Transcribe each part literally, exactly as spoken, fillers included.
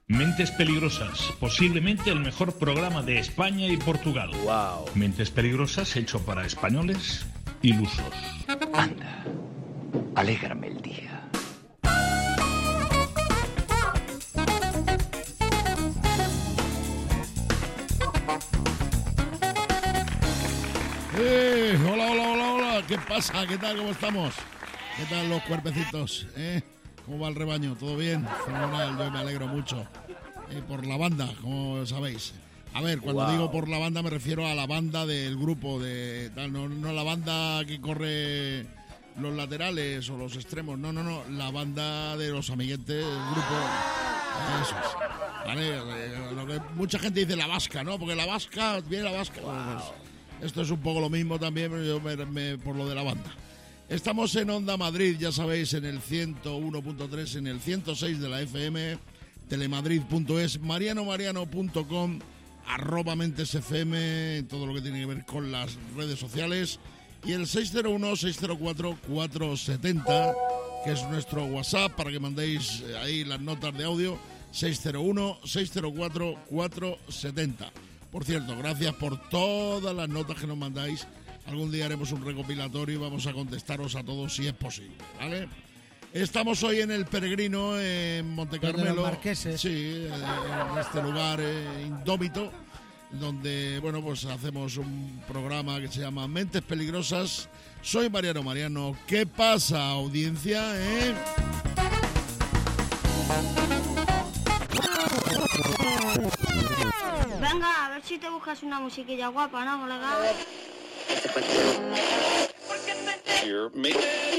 Mentes Peligrosas, posiblemente el mejor programa de España y Portugal. Wow. Mentes Peligrosas hecho para españoles ilusos. Anda, alégrame el día. Eh, hola, hola, hola, hola. ¿Qué pasa? ¿Qué tal? ¿Cómo estamos? ¿Qué tal los cuerpecitos? ¿Eh? ¿Cómo va el rebaño? ¿Todo bien? Fenomenal, yo me alegro mucho. Eh, por la banda, como sabéis. A ver, cuando Wow. digo por la banda me refiero a la banda del grupo, de tal, no, no la banda que corre los laterales o los extremos, no, no, no, la banda de los amiguetes del grupo. Eso es. Vale, eh, lo que mucha gente dice la vasca, ¿no? Porque la vasca, viene la vasca. Bueno, pues, esto es un poco lo mismo también, pero yo me, me, por lo de la banda. Estamos en Onda Madrid, ya sabéis, en el ciento uno punto tres, en el ciento seis de la F M, telemadrid punto es, marianomariano punto com, arroba Mentes F M, todo lo que tiene que ver con las redes sociales, y el seis cero uno, seis cero cuatro, cuatro siete cero, que es nuestro WhatsApp, para que mandéis ahí las notas de audio, seis cero uno, seis cero cuatro, cuatro siete cero. Por cierto, gracias por todas las notas que nos mandáis. Algún día haremos un recopilatorio y vamos a contestaros a todos si es posible, ¿vale? Estamos hoy en El Peregrino, en Montecarmelo. Los Marqueses. Sí, en este lugar eh, indómito, donde, bueno, pues hacemos un programa que se llama Mentes Peligrosas. Soy Mariano Mariano. ¿Qué pasa, audiencia, eh? Venga, a ver si te buscas una musiquilla guapa, ¿no, colega? Here, me.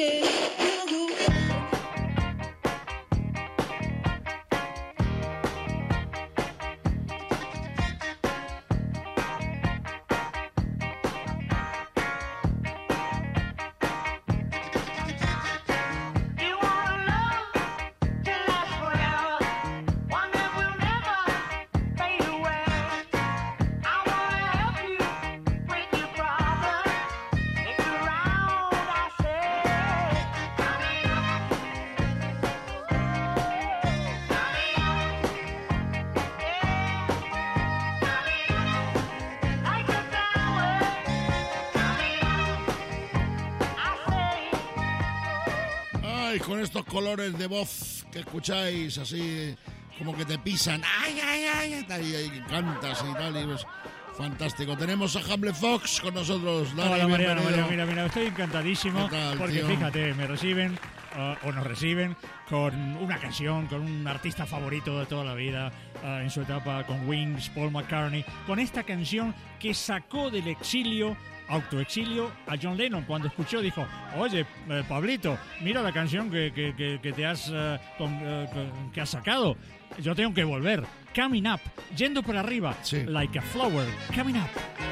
Con estos colores de voz que escucháis así como que te pisan, ay, ay, ay, tal, y, y cantas y tal, y pues fantástico. Tenemos a Hamlet Fox con nosotros. Dani, hola Mariano, bienvenido. Mariano, mira, mira, estoy encantadísimo ¿Qué tal, porque tío? fíjate, me reciben uh, o nos reciben con una canción, con un artista favorito de toda la vida uh, en su etapa con Wings, Paul McCartney, con esta canción que sacó del exilio, autoexilio, a John Lennon. Cuando escuchó dijo, oye, eh, Pablito, mira la canción que, que, que, que te has uh, con, uh, con- que has sacado, yo tengo que volver. Coming Up, yendo por arriba, Sí. like a flower, coming up.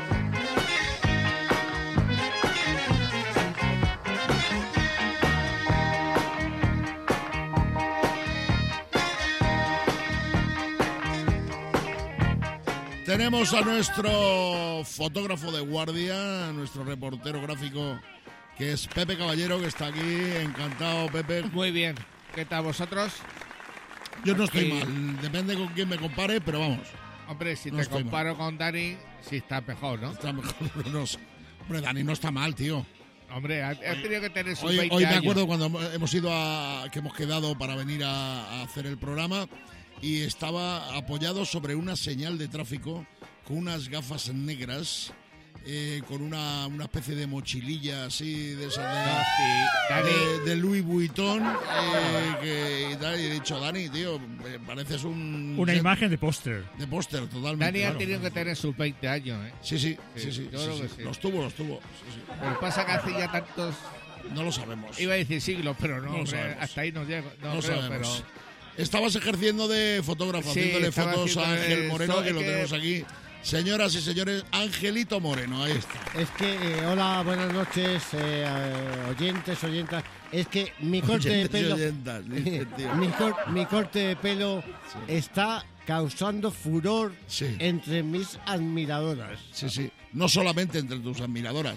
Tenemos a nuestro fotógrafo de guardia, a nuestro reportero gráfico, que es Pepe Caballero, que está aquí. Encantado, Pepe. Muy bien. ¿Qué tal vosotros? Yo no estoy Aquí- mal, depende con quién me compare, pero vamos, Hombre, si No te estoy comparo con Dani, sí está mejor, ¿no? está mejor. No sé. Hombre, Dani no está mal, tío. Hombre, ha, ha tenido que tener sus Hoy, veinte hoy me años. acuerdo cuando hemos ido a, que hemos quedado para venir a, a hacer el programa, y estaba apoyado sobre una señal de tráfico con unas gafas negras, eh, con una, una especie de mochililla así de esas de, No, sí, Dani, de, de Louis Vuitton, eh, que, y tal, y he dicho, Dani, tío, me pareces un Una jet imagen de póster. de póster totalmente. Dani ha claro. tenido que tener sus veinte años, ¿eh? Sí, sí, sí, Sí, sí, yo sí, creo sí. que sí. Los tuvo, los tuvo. Sí, sí. Pero pasa que hace ya tantos... No lo sabemos. Iba a decir siglos, pero no, No lo hombre, sabemos. hasta ahí no llego. No, No creo, sabemos. pero... Estabas ejerciendo de fotógrafo, Sí, haciéndole estaba fotos a haciéndole- Ángel Moreno, so- que es lo que- tenemos aquí. Señoras y señores, Angelito Moreno, ahí está. Es que, eh, hola, buenas noches, eh, eh, oyentes, oyentas. Es que mi corte Oyentes de y pelo. oyentas, dice, tío. mi, cor- mi corte de pelo está causando furor Sí. entre mis admiradoras. Sí, sí. No solamente entre tus admiradoras,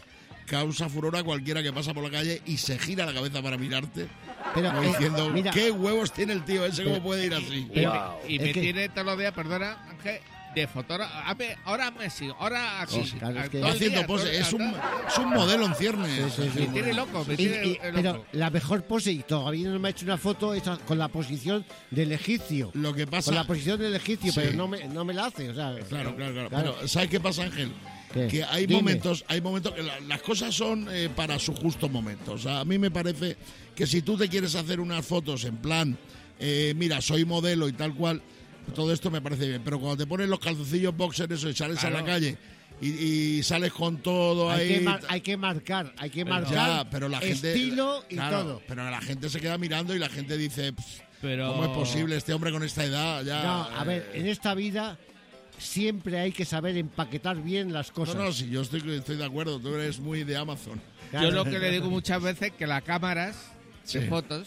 causa furor a cualquiera que pasa por la calle y se gira la cabeza para mirarte. Pero, Como eh, diciendo, mira, ¿qué huevos tiene el tío ese? ¿Cómo puede ir así? Y, Pero- me, y es me que- tiene todos los días, perdona, Ángel, de fotógrafo. Hazme- Ahora Messi, ahora aquí. Sí, sí. Claro, es que- Todo el Haciendo día, pose. todo- Es un, todo- es un modelo en ciernes. Sí, sí, sí. Me tiene loco, me Y- tiene y- loco. pero la mejor pose, y todavía no me ha hecho una foto, es con la posición del egipcio. Lo que pasa... Con la posición del egipio, Sí. pero no me, no me la hace. O sea, Claro, claro, claro. Claro. Pero ¿sabes qué pasa, Ángel? ¿Qué? Que hay Dime. momentos, hay momentos que la- las cosas son eh, para su justo momento. O sea, a mí me parece que si tú te quieres hacer unas fotos en plan, eh, mira, soy modelo y tal cual, todo esto me parece bien. Pero cuando te pones los calzoncillos boxers eso, y sales a la Claro. calle y, y sales con todo hay, ahí. que mar- hay que marcar, hay que Pero marcar ya, pero la gente, estilo y claro, todo. Pero la gente se queda mirando y la gente dice, "Pff, Pero... ¿cómo es posible este hombre con esta edad? Ya, No, a ver, eh, en esta vida siempre hay que saber empaquetar bien las no, cosas. no, sí, yo estoy, estoy de acuerdo. Tú eres muy de Amazon. Claro. Yo lo que le digo muchas veces que las cámaras de Sí. fotos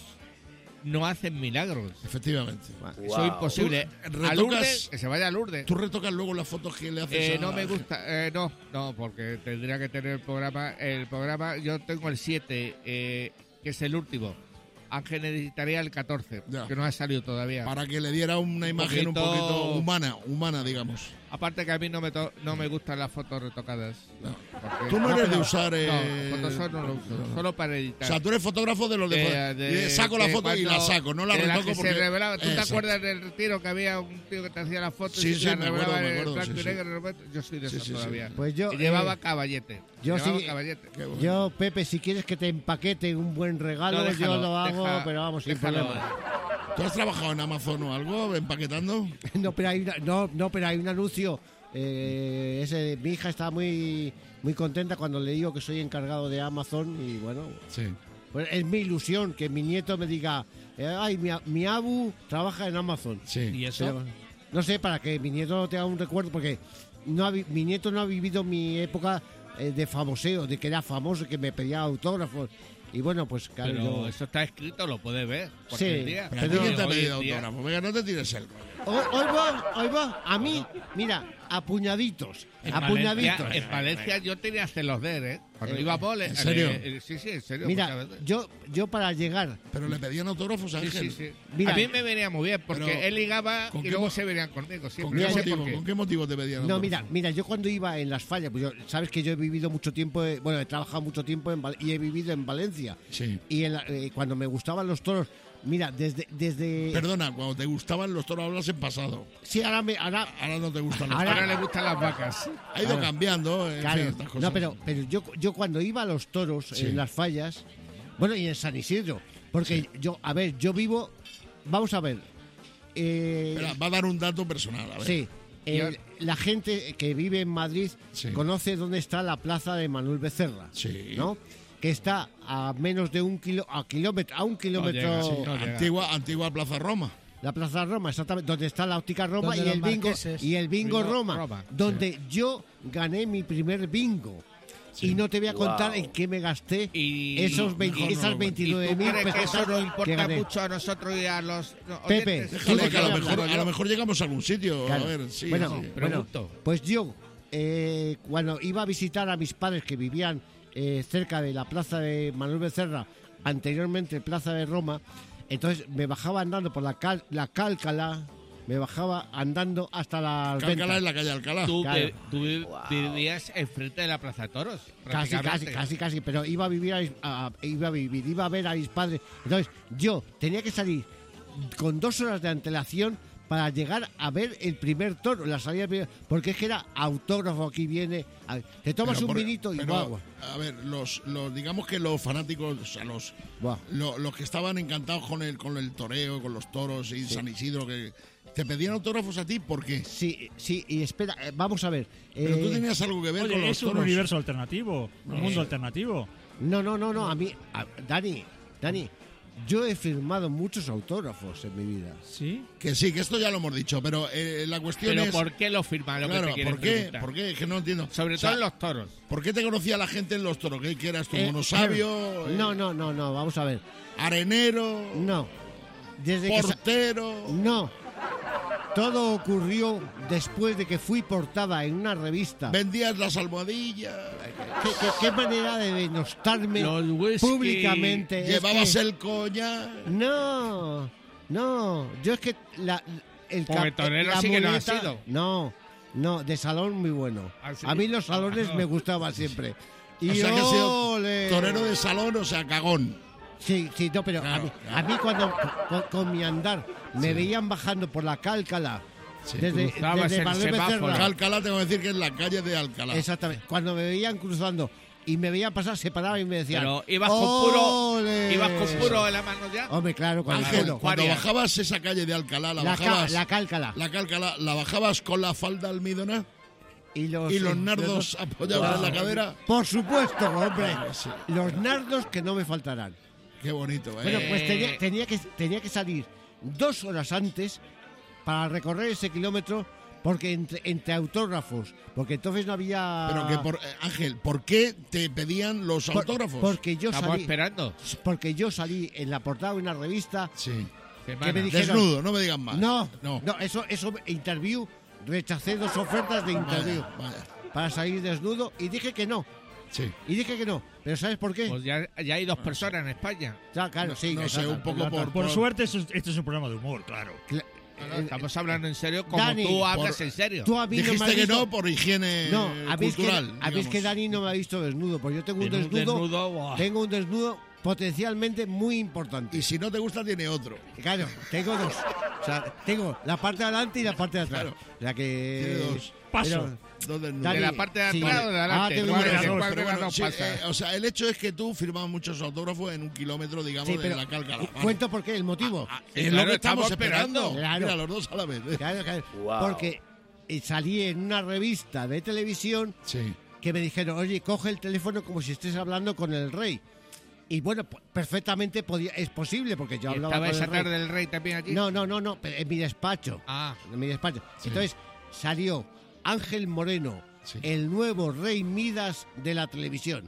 no hacen milagros. Efectivamente. Eso es imposible. Tú A retocas- Lourdes, que se vaya a Lourdes. ¿Tú retocas luego las fotos que le haces Eh, a- no me gusta, eh, no, no, porque tendría que tener el programa. El programa, yo tengo el siete, eh, que es el último. Ángel necesitaría el catorce, Ya. que no ha salido todavía. Para que le diera una imagen un poquito- poquito humana, humana, digamos. Aparte que a mí no me, to- no me gustan las fotos retocadas. No. Porque- Tú no eres de pero- usar, eh, No, Photoshop no lo uso, solo para O editar. sea, tú eres fotógrafo de los de... De- de- y saco la de foto y la cuando- saco, no la de las retoco que porque... se revelaba. ¿Tú te Exacto. acuerdas del retiro que había un tío que te hacía las fotos Sí, y sí, se las me acuerdo, revelaba me en acuerdo, blanco sí, y sí. negro? Yo soy de Sí, esos sí, sí. todavía. Pues yo, Y llevaba eh, caballete. yo llevaba sí- caballete. Qué bueno. Yo, Pepe, si quieres que te empaquete un buen regalo, No, déjalo, yo lo hago, deja- pero vamos, sin déjalo. problema. ¿Tú has trabajado en Amazon o algo, empaquetando? No, pero hay, una- no, no, pero hay un anuncio. eh, ese, mi hija está muy, muy contenta cuando le digo que soy encargado de Amazon y bueno, Sí. pues es mi ilusión que mi nieto me diga, eh, ay, mi, a- mi abu trabaja en Amazon. Sí. ¿Y eso? Pero, no sé, para que mi nieto tenga un recuerdo, porque no ha vi- mi nieto no ha vivido mi época eh, de famoseo, de que era famoso, que me pedía autógrafos. Y bueno, pues claro, Pero yo- eso está escrito, lo puedes ver. por Sí, el día. Pero, ¿a ti Pero quién te ha hoy en pedido día- autógrafo? Venga, no te tires el rollo. Hoy, hoy va, hoy va. A mí, mira, a puñaditos. En A Valencia, puñaditos. en Valencia yo tenía celos de él, ¿eh? Cuando iba a mole. ¿En serio? eh, eh, sí, sí, en serio. Mira, muchas veces. yo, yo para llegar. Pero le pedían autógrafos a Sí, Ángel. sí, sí. Mira, a mí me venía muy bien porque pero, él ligaba ¿con y qué luego mo- se venían conmigo. ¿Con Siempre. qué, No sé motivo, por qué. ¿Con qué motivo te pedían No, autógrafos? mira, mira, yo cuando iba en las fallas, pues yo, sabes que yo he vivido mucho tiempo, eh, bueno, he trabajado mucho tiempo en Val- y he vivido en Valencia. Sí. Y en la- eh, cuando me gustaban los toros, mira, desde, desde. Perdona, cuando te gustaban los toros hablas en pasado. Sí, ahora me, ahora, Ahora no te gustan los Ahora- toros. Ahora le gustan las vacas. Ha ido Claro. cambiando, en claro, fin, estas cosas. no, pero, pero yo, yo cuando iba a los toros Sí. en las fallas, bueno, y en San Isidro, porque yo, a ver, yo vivo, vamos a ver, eh, Espera, va a dar un dato personal, a ver. sí, el- la gente que vive en Madrid Sí. conoce dónde está la plaza de Manuel Becerra, Sí. ¿no? Que está a menos de un kilo, a kilómetro, a un kilómetro, llega, sí, Sí, no llega. antigua, antigua Plaza Roma. la Plaza Roma, exactamente, donde está la óptica Roma Donde y los el bingo marqueses. y el bingo, Bingo Roma, Roma, donde yo gané mi primer bingo. Y no te voy a contar Wow. en qué me gasté Y- esos y- veinte, mejor no esas lo cuentes. veintinueve ¿Y tú mil crees que pesetas eso nos que importa gané. mucho a nosotros y a los no, Pepe, oyentes? Déjale Sí, que a lo, sí, mejor, hablo a yo. lo mejor llegamos a algún sitio. Claro. A ver, sí. bueno, sí. bueno, Pregunto. pues yo, eh, cuando iba a visitar a mis padres que vivían eh, cerca de la plaza de Manuel Becerra, anteriormente Plaza de Roma, entonces me bajaba andando por la, cal, la Cálcala, me bajaba andando hasta la Cálcala en la calle Alcalá. Tú, Claro. vi- tú vi- vivías enfrente de la Plaza de Toros. Casi, casi, prácticamente. casi, casi, pero iba a vivir, a, mis- a- iba a vivir, iba a ver a mis padres. Entonces, yo tenía que salir con dos horas de antelación para llegar a ver el primer toro, la salida del primer- porque es que era autógrafo, aquí viene, a- te tomas Pero un por- vinito y pero, guagua. A ver, los, los, digamos que los fanáticos, o sea, los, Buah. lo- los que estaban encantados con el, con el toreo, con los toros y San Isidro, que te pedían autógrafos a ti, ¿por qué? Sí, sí, y espera, eh, vamos a ver. Pero tú eh, tenías algo que ver con Oye, los es un toros. universo alternativo, un mundo alternativo. No, no, no, no, a mí, a- Dani, Dani, yo he firmado muchos autógrafos en mi vida. ¿Sí? Que sí, que esto ya lo hemos dicho, pero eh, la cuestión Pero es... ¿por qué lo firman? Lo Claro, que te quieren ¿por qué? preguntar. ¿Por qué? Es que no entiendo. Sobre O sea, todo en los toros. ¿Por qué te conocía la gente en los toros? ¿Qué, qué eras tú? Eh, ¿Monosabio? eh, No, no, no, no, vamos a ver. ¿Arenero? No. Desde que sa- ¿Portero? No. todo ocurrió después de que fui portada en una revista. Vendías las almohadillas. ¿Qué, qué, qué manera de denostarme Los whisky. públicamente? Es Llevabas que- el coñac. No, no, yo es que la, el Porque cap- torero la sí que no ha muleta- sido. No, no, de salón muy bueno. Ah, sí. A mí los salones me gustaban siempre. Y O sea que has sido ole. torero de salón, o sea, cagón. Sí, sí, no, pero a, Claro, mí, claro. a mí cuando con, con mi andar me Sí. veían bajando por la Cálcala Sí. desde, Cruzabas desde el Manuel semáforo. Becerra. Alcalá, tengo que decir que es la calle de Alcalá. Exactamente. Cuando me veían cruzando y me veían pasar, se paraban y me decían. Pero ibas con puro, "Ole". ibas con puro en la mano ya. Hombre, claro, con Ángel, puro. cuando Varias. bajabas esa calle de Alcalá, la, La, ca- bajabas. la Cálcala. la Cálcala, la bajabas con la falda almidona Y los, y los eh, nardos apoyados en la cadera. Por supuesto, hombre. Claro, sí. Los nardos que no me faltarán. Qué bonito, ¿eh? Bueno, pues Eh. tenía, tenía, que, tenía que salir dos horas antes para recorrer ese kilómetro, porque entre, entre autógrafos, porque entonces no había... Pero que, por, eh, Ángel, ¿por qué te pedían los Por- autógrafos? Porque yo Estamos salí, esperando. porque yo salí en la portada de una revista. Sí. Semana. me dijeron- Desnudo, no me digan más. No, no. no, eso, eso, interview, rechacé dos ofertas de interview Vaya, vaya. para salir desnudo y dije que no, Sí. y dije que no. Pero ¿sabes por qué? Pues ya, ya hay dos personas en España. Ya, claro, sí. no sé, exacto, un poco exacto. por- Por suerte, esto es- este es un programa de humor, claro. Cla- No, no, eh, estamos hablando en serio como Dani, tú hablas por- en serio. Tú a mí no me Dijiste has que visto- no por higiene No, a mí, es que, cultural. a mí es que digamos. Dani no me ha visto desnudo, pues yo tengo un Tiene un desnudo, desnudo, buah. tengo un desnudo potencialmente muy importante. Y si no te gusta, tiene otro. Claro, tengo dos. O sea, tengo la parte de adelante y la parte de atrás. Claro. La que... Tiene dos. Paso. Pero- Dos desnudos. Dani, de la parte de sí. atrás o de Ah, adelante. tengo ¿Cuál una de- de dos, cuál Pero de las bueno, dos sí, pasa? eh, o sea, el hecho es que tú firmabas muchos autógrafos en un kilómetro, digamos, Sí, de pero la Cálcala. Vale. cuento por qué, el motivo. Ah, Sí, es claro, lo que estamos estamos esperando. esperando. Claro. Mira, los dos a la vez. ¿eh? Claro, claro. Wow. Porque eh, salí en una revista de televisión Sí. que me dijeron, oye, coge el teléfono como si estés hablando con el rey. Y bueno, pues, perfectamente podía, es posible, porque yo ¿Y hablaba ¿Estaba con esa el rey. tarde del rey también allí? No, no, no, no, en mi despacho. Ah, En mi despacho. Entonces salió Ángel Moreno, Sí. el nuevo rey Midas de la televisión.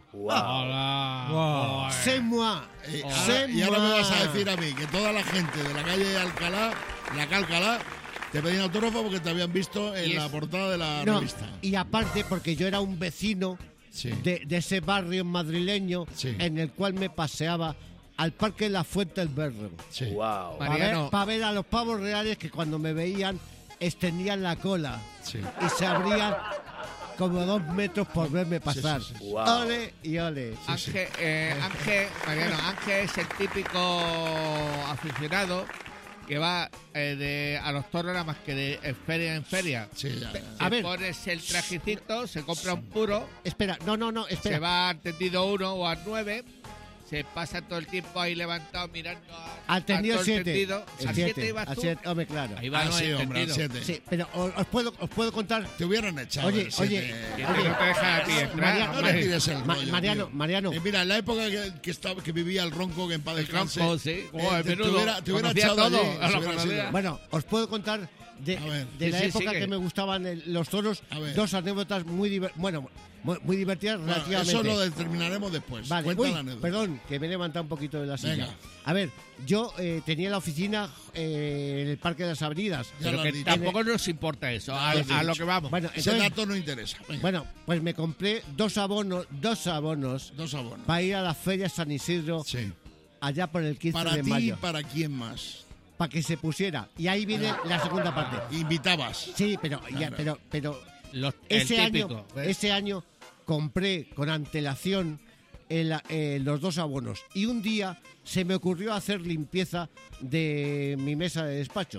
hola. Wow. C'est moi. Eh, Oh. ahora- C'est y ahora me moi. vas a decir a mí que toda la gente de la calle de Alcalá, la Cálcala, te pedían autógrafo porque te habían visto en Y la es- portada de la No, revista. y aparte porque yo era un vecino Sí. de, de ese barrio madrileño Sí. en el cual me paseaba al Parque de la Fuente del Berro. Sí. Wow. Para Mariano. ver, pa' ver a los pavos reales que cuando me veían extendían la cola Sí. y se abrían como dos metros por verme pasar. sí, sí. Wow. Ole y ole. Ángel, eh, Ángel, Mariano, Ángel es el típico aficionado que va eh, de, a los toros nada más que de en feria en feria. Sí, ya, ya. Se A ver. pones el trajecito, se compra un puro, Espera, no, no, no, se espera. va al tendido uno o al nueve, se pasa todo el tiempo ahí levantado mirando a, Al tendido a todo el siete. tendido. El ¿Al siete, siete ibas al tú? siete, hombre, claro. Ahí va, Ah, no, sí, el hombre, al tendido. siete. Sí, pero os, os puedo, os puedo contar. Te hubieran echado. Oye, el siete. oye, Y este oye, no te deja a ti entrar. María- No hombre. le tires el Ma- rollo, Mariano, tío. Mariano. Eh, mira, en la época que, que, estaba, que vivía el ronco, que en paz El descanse, Ronco, sí. Oh, eh, el te, te menudo. hubiera, te hubiera Conocía echado todo, allí, a se lo hubiera conocía. sido. Bueno, os puedo contar de, A ver. de Sí, la sí, época sigue. que me gustaban el- los toros, A ver. dos anécdotas muy diver- bueno, muy, muy divertidas Bueno, relativamente. eso lo determinaremos después. Vale, Cuenta uy, la anécdota. perdón, que me he levantado un poquito de la silla. Venga. A ver, yo eh, tenía la oficina eh, en el Parque de las Avenidas. Ya Pero lo que has dicho. tampoco nos importa eso, a, Ya lo has a lo dicho. que vamos. Bueno, Ese entonces- dato no interesa. Venga, bueno, pues me compré dos abonos, dos abonos dos abonos. para ir a la Feria San Isidro Sí. allá por el quince Para de ti y mayo, para quién más. para que se pusiera. Y ahí viene la segunda parte. Invitabas. Sí, pero, ya, Claro. pero, pero Los- el ese año, típico. ¿ves? ese año compré con antelación el- eh, los dos abonos y un día se me ocurrió hacer limpieza de mi mesa de despacho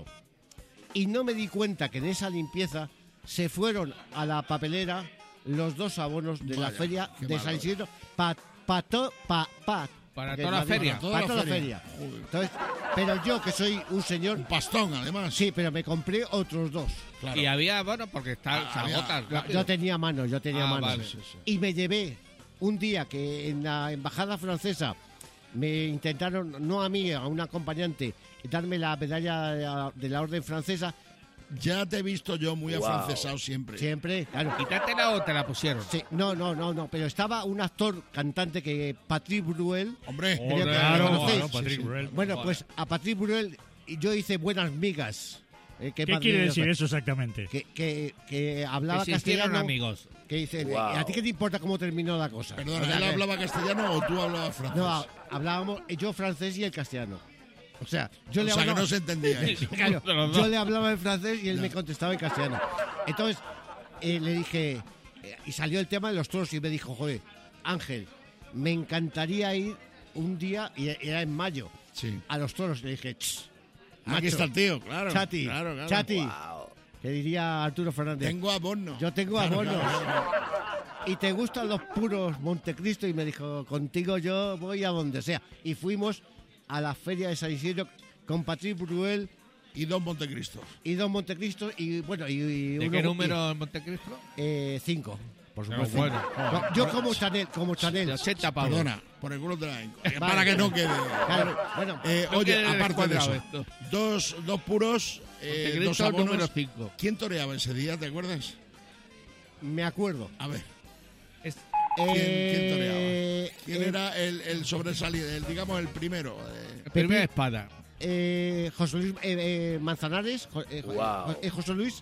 y no me di cuenta que en esa limpieza se fueron a la papelera los dos abonos de la Vaya, feria qué de malo. San Isidro pa, pa, to- pa, pa- Para que toda la Madrid- feria. para Toda la toda la feria. feria. Joder. Entonces, pero yo que soy un señor, Un pastón, además. sí, pero me compré otros dos. Claro. Y había, bueno, porque está, Ah, se había- agotan Yo- rápido. Yo tenía manos, yo tenía Ah, manos. vale. Sí, sí. Y me llevé un día que en la embajada francesa me intentaron, no a mí, a un acompañante, darme la medalla de la, de la orden francesa. Ya te he visto yo muy Wow. afrancesado siempre. Siempre, claro. ¿Quitátela o te la pusieron? Sí, no, no, no, no, pero estaba un actor cantante que Patrick Bruel. Hombre, Creo que Claro, lo conocéis. claro, Patrick Sí, sí. Bruel. Bueno, pues a Patrick Bruel y yo hice buenas migas. Eh, ¿Qué madrileño quiere decir fue? eso exactamente? Que, que, que hablaba Que se hicieron castellano. amigos. Que dice, Wow. ¿a ti qué te importa cómo terminó la cosa? Perdona, O sea, ¿él que- hablaba castellano o tú hablabas francés? No, hablábamos yo francés y el castellano. O sea, yo o le sea, que hablaba... no se entendía. ¿eh? Claro, De los yo dos. le hablaba en francés y él Ya. me contestaba en castellano. Entonces, eh, le dije... eh, y salió el tema de los toros y me dijo, joder, Ángel, me encantaría ir un día, y era en mayo, Sí. a los toros. Le dije, "Ch, Aquí macho, está el tío, claro. Chati, claro, claro. Chati, que diría Arturo Fernández. Tengo abono. Yo tengo Claro, abonos. claro. ¿Y te gustan los puros Montecristo? Y me dijo, contigo yo voy a donde sea. Y fuimos a la feria de San Isidro con Patrick Bruel Y Don Montecristo. y Don Montecristo y bueno, y, y ¿De uno- qué y- número en Montecristo? eh, cinco, por Pero supuesto. bueno, No, yo como Chanel, como Chanel. De ochenta pavos. Perdona, por el culo te la vengo. Vale. Para que no quede. Claro, bueno, Eh, No oye, quede aparte de descuadrado eso, esto. dos, dos puros, eh, Montecristo dos abonos. número cinco. ¿Quién toreaba ese día, te acuerdas? me acuerdo. A ver, Es- ¿quién, quién Eh, toreaba? ¿Quién eh, era el, el sobresalido, el, digamos el primero? eh? la primera espada. eh, José Luis eh, eh, Manzanares, jo- eh, jo- Wow. eh, José Luis,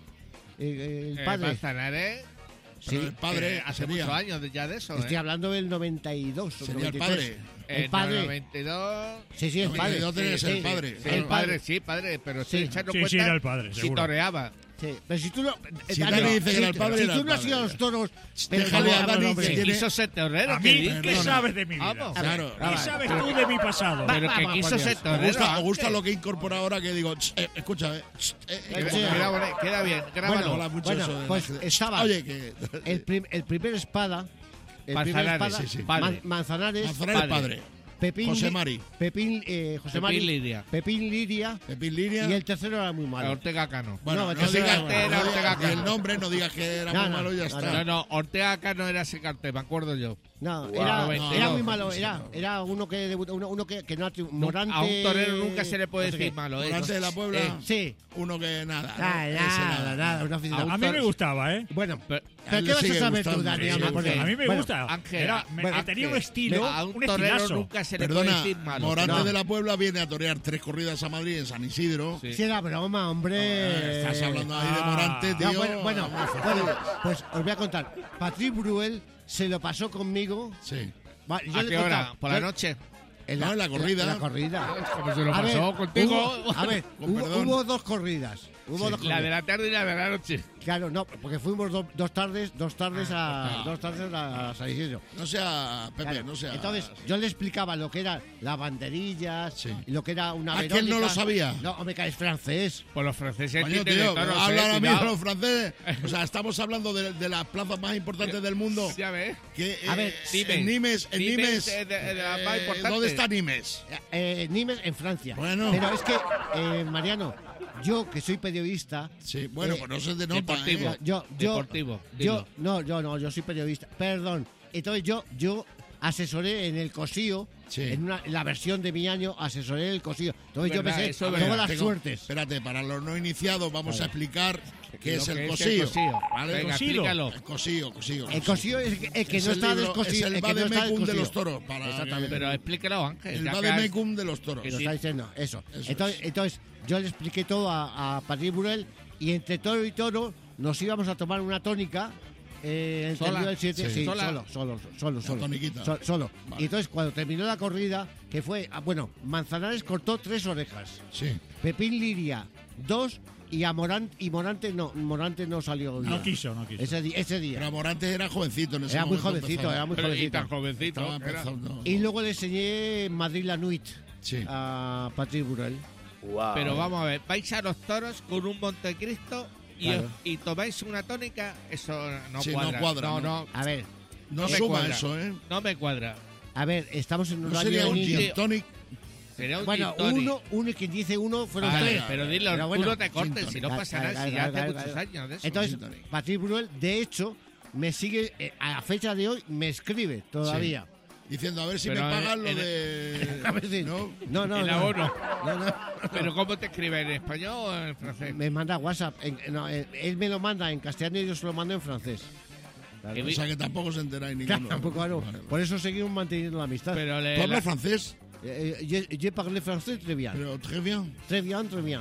eh, el Eh, padre. Manzanares, Pero Sí, el padre eh, hace sería, muchos años de- ya de eso. estoy ¿eh? hablando del noventa y dos. o sería el noventa y tres. padre. Eh, El padre. noventa y dos. Sí, sí, el noventa y padre. dos tenía que Sí, ser el sí, padre. sí, claro. El padre, sí, padre, pero estoy Sí. echando Sí, cuenta sí, era el padre, si seguro. toreaba. Sí, pero si tú no. Si Dani, Dani dice que si- era el padre, si era tú el no has padre. ido a los toros. Pero Déjale ¿cómo a hablas, Dani hombre? que Si tiene- quiso ser torero, ¿A ¿qué mí dices? qué Perdona. sabes de mi vida? Vamos. Claro. ¿Qué sabes tú de mi pasado? Pero que Vamos, quiso por ser Dios. Me torero. gusta, me gusta antes. lo que incorpora ahora que digo, "Ch, eh, escucha, eh, ch, eh, eh, Queda- como que- Queda, boni- queda bien, grábalo. mola mucho Bueno, eso de pues la- estaba- Oye, que El, prim- el primer espada. El primer Manzanares, espada. sí, sí. Man- Padre. Manzanares. Manzanares padre. padre. Pepín, José Li- Mari. Pepín, eh, José Pepín Mari. Lidia. Pepín Lidia. Pepín Liria. Y el tercero era muy malo. Ortega Cano. Bueno, No, no, el tercero digas era que bueno. era Ortega Ortega Cano. el nombre, no digas que era No, muy no, malo y ya no, está. No, no, Ortega Cano era ese cartel, me acuerdo yo. No, Wow. era, noventa y era dos. muy malo. Era, era uno que debutó, uno, uno que, que no ha triun- Morante. A un torero nunca se le puede no sé decir qué. malo. ¿eh? Morante de la Puebla, Eh, Sí. uno que nada. ¿no? Nada, Ese nada, nada, una aficionado. A mí me gustaba, ¿eh? Bueno, Pero- ¿pero A él qué le vas a sigue saber tú, gustando. Dani? Sí, Hombre, sí, por Dios. A mí me Bueno, gusta. Ángel, Era, me- bueno, tenía un Ángel, estilo, a un un torero estilazo. nunca se le Perdona, puede decir malo. Morante No. de la Puebla viene a torear tres corridas a Madrid en San Isidro. Sí. Si era broma, hombre. Estás hablando ahí de Ah. Morante, tío. Ya, bueno, bueno, bueno, pues os voy a contar. Patrick Bruel se lo pasó conmigo. Sí. Va, yo ¿A le qué contaba- hora? ¿Por la yo- noche? En No, en la corrida. En la corrida. Como se lo A ver, pasó contigo. hubo- a ver, Con hubo, perdón. hubo dos corridas. Hubo Sí. dos La corridas. de la tarde y la de la noche. Claro, no, porque fuimos do- dos tardes, dos tardes Ah, a dos tardes a San Isidro. No sea Pepe, Claro. no sea. Entonces, yo le explicaba lo que era las banderillas, Sí. y lo que era una Ah, que él no Verónica. lo sabía. No, hombre, que es francés. Pues los franceses Coño, entienden de tío, toros, habla eh, ahora mismo cuidado. los franceses. O sea, estamos hablando de, de las plazas más importantes del mundo. Ya ves. Que, A eh, ver, en Nimes, en Nimes Nimes, es de- de las eh, más importantes. ¿dónde está Nimes? Eh, Nimes en Francia. Bueno. Pero es que, eh, Mariano, yo que soy periodista. Sí, bueno, Eh, pues no se te nota. deportivo. ¿eh? Yo, yo, Deportivo, yo, dilo. no, yo no, yo soy periodista. Perdón. Entonces yo, yo asesoré en el Cosío, Sí. en, una, en la versión de mi año, asesoré en el Cosío. Entonces yo me Verdad, sé eso es todas verdad. las Tengo- suertes. Espérate, para los no iniciados vamos a explicar qué Lo es que el es cosío. el cosío. ¿vale? Venga, Cosío. explícalo. El cosío, cosío. El Cosío es el que, el que Es no el está libro- descosido. es el el que no está vademecum de descosido. los toros, para Exactamente. que- Pero explícalo, Ángel. El ya que has- vademecum de los toros. Que lo está diciendo, eso. Eso entonces, es. entonces, yo le expliqué todo a, a Patrick Burel y entre toro y toro nos íbamos a tomar una tónica. Eh, ¿Sola? entendido el siete, Sí. sí, ¿Sola? solo, solo, solo, solo. toniquita. So- solo. Vale. Y entonces, cuando terminó la corrida, que fue, ah, bueno, Manzanares cortó tres orejas, Sí. Pepín Liria, dos, y a Morante, y Morante no, Morante no salió bien. No quiso, no quiso. Ese, di- ese día. Pero Morante era jovencito en ese Era muy momento, jovencito, empezaba. era muy Pero y jovencito. tan jovencito. Estaba era. empezando. Y luego le enseñé Madrid la Nuit Sí. a Patrick Burel. Wow. Pero vamos a ver, vais a los toros con un Montecristo y, Claro. os- y tomáis una tónica, eso no Sí, no cuadra. cuadra, no, ¿no? no, A ver, No no me suma cuadra. eso, ¿eh? no me cuadra. a ver, estamos en un No horario sería de un niños. gin tonic. Sería un Bueno, gin tonic. uno, uno y quien dice uno fueron Vale, tres. pero dilo, Pero tú bueno, no te cortes, gin si no tonic. pasa Claro, nada, si claro, ya hace claro, muchos claro. años de eso. Entonces, gin tonic. Patrick Bruel, de hecho, me sigue, eh, a la fecha de hoy, me escribe todavía. Diciendo, a ver si Pero me en- pagan lo en- de. A ver si- ¿No? No, no, El no. abono. No, no. Pero ¿cómo te escribe? ¿En español o en francés? Me manda WhatsApp. en- no, eh, él me lo manda en castellano y yo se lo mando en francés. Claro. Que O sea que tampoco se enteráis ninguno. Tampoco, claro. Vale, vale. Por eso seguimos manteniendo la amistad. Pero le, ¿Tú hablas la- francés? Eh, eh, je, je parle français très bien. Pero très bien. Très bien, très bien.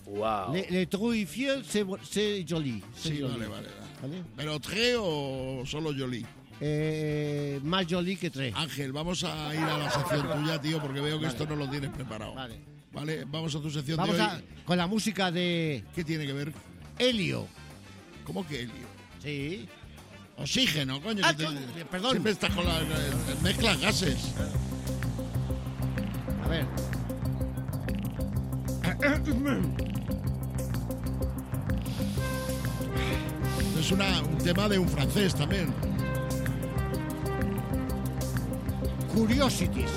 Wow. Le, le trop fiel, c'est c'est joli. C'est Sí, joli. vale, vale. vale. ¿Vale? ¿Pero tre o solo Jolie? Eh, más joli que tres. Ángel, vamos a ir a la sección tuya, tío, porque veo que esto no lo tienes preparado. Vale. Vale, vamos a tu sección Vamos de hoy. a, con la música de ¿Qué tiene que ver? Helio. ¿Cómo que helio? Sí. Oxígeno, coño. Ah, que te- co- perdón. Siempre estás con las las mezclas gases. A ver. Es una, un tema de un francés también. Curiosities.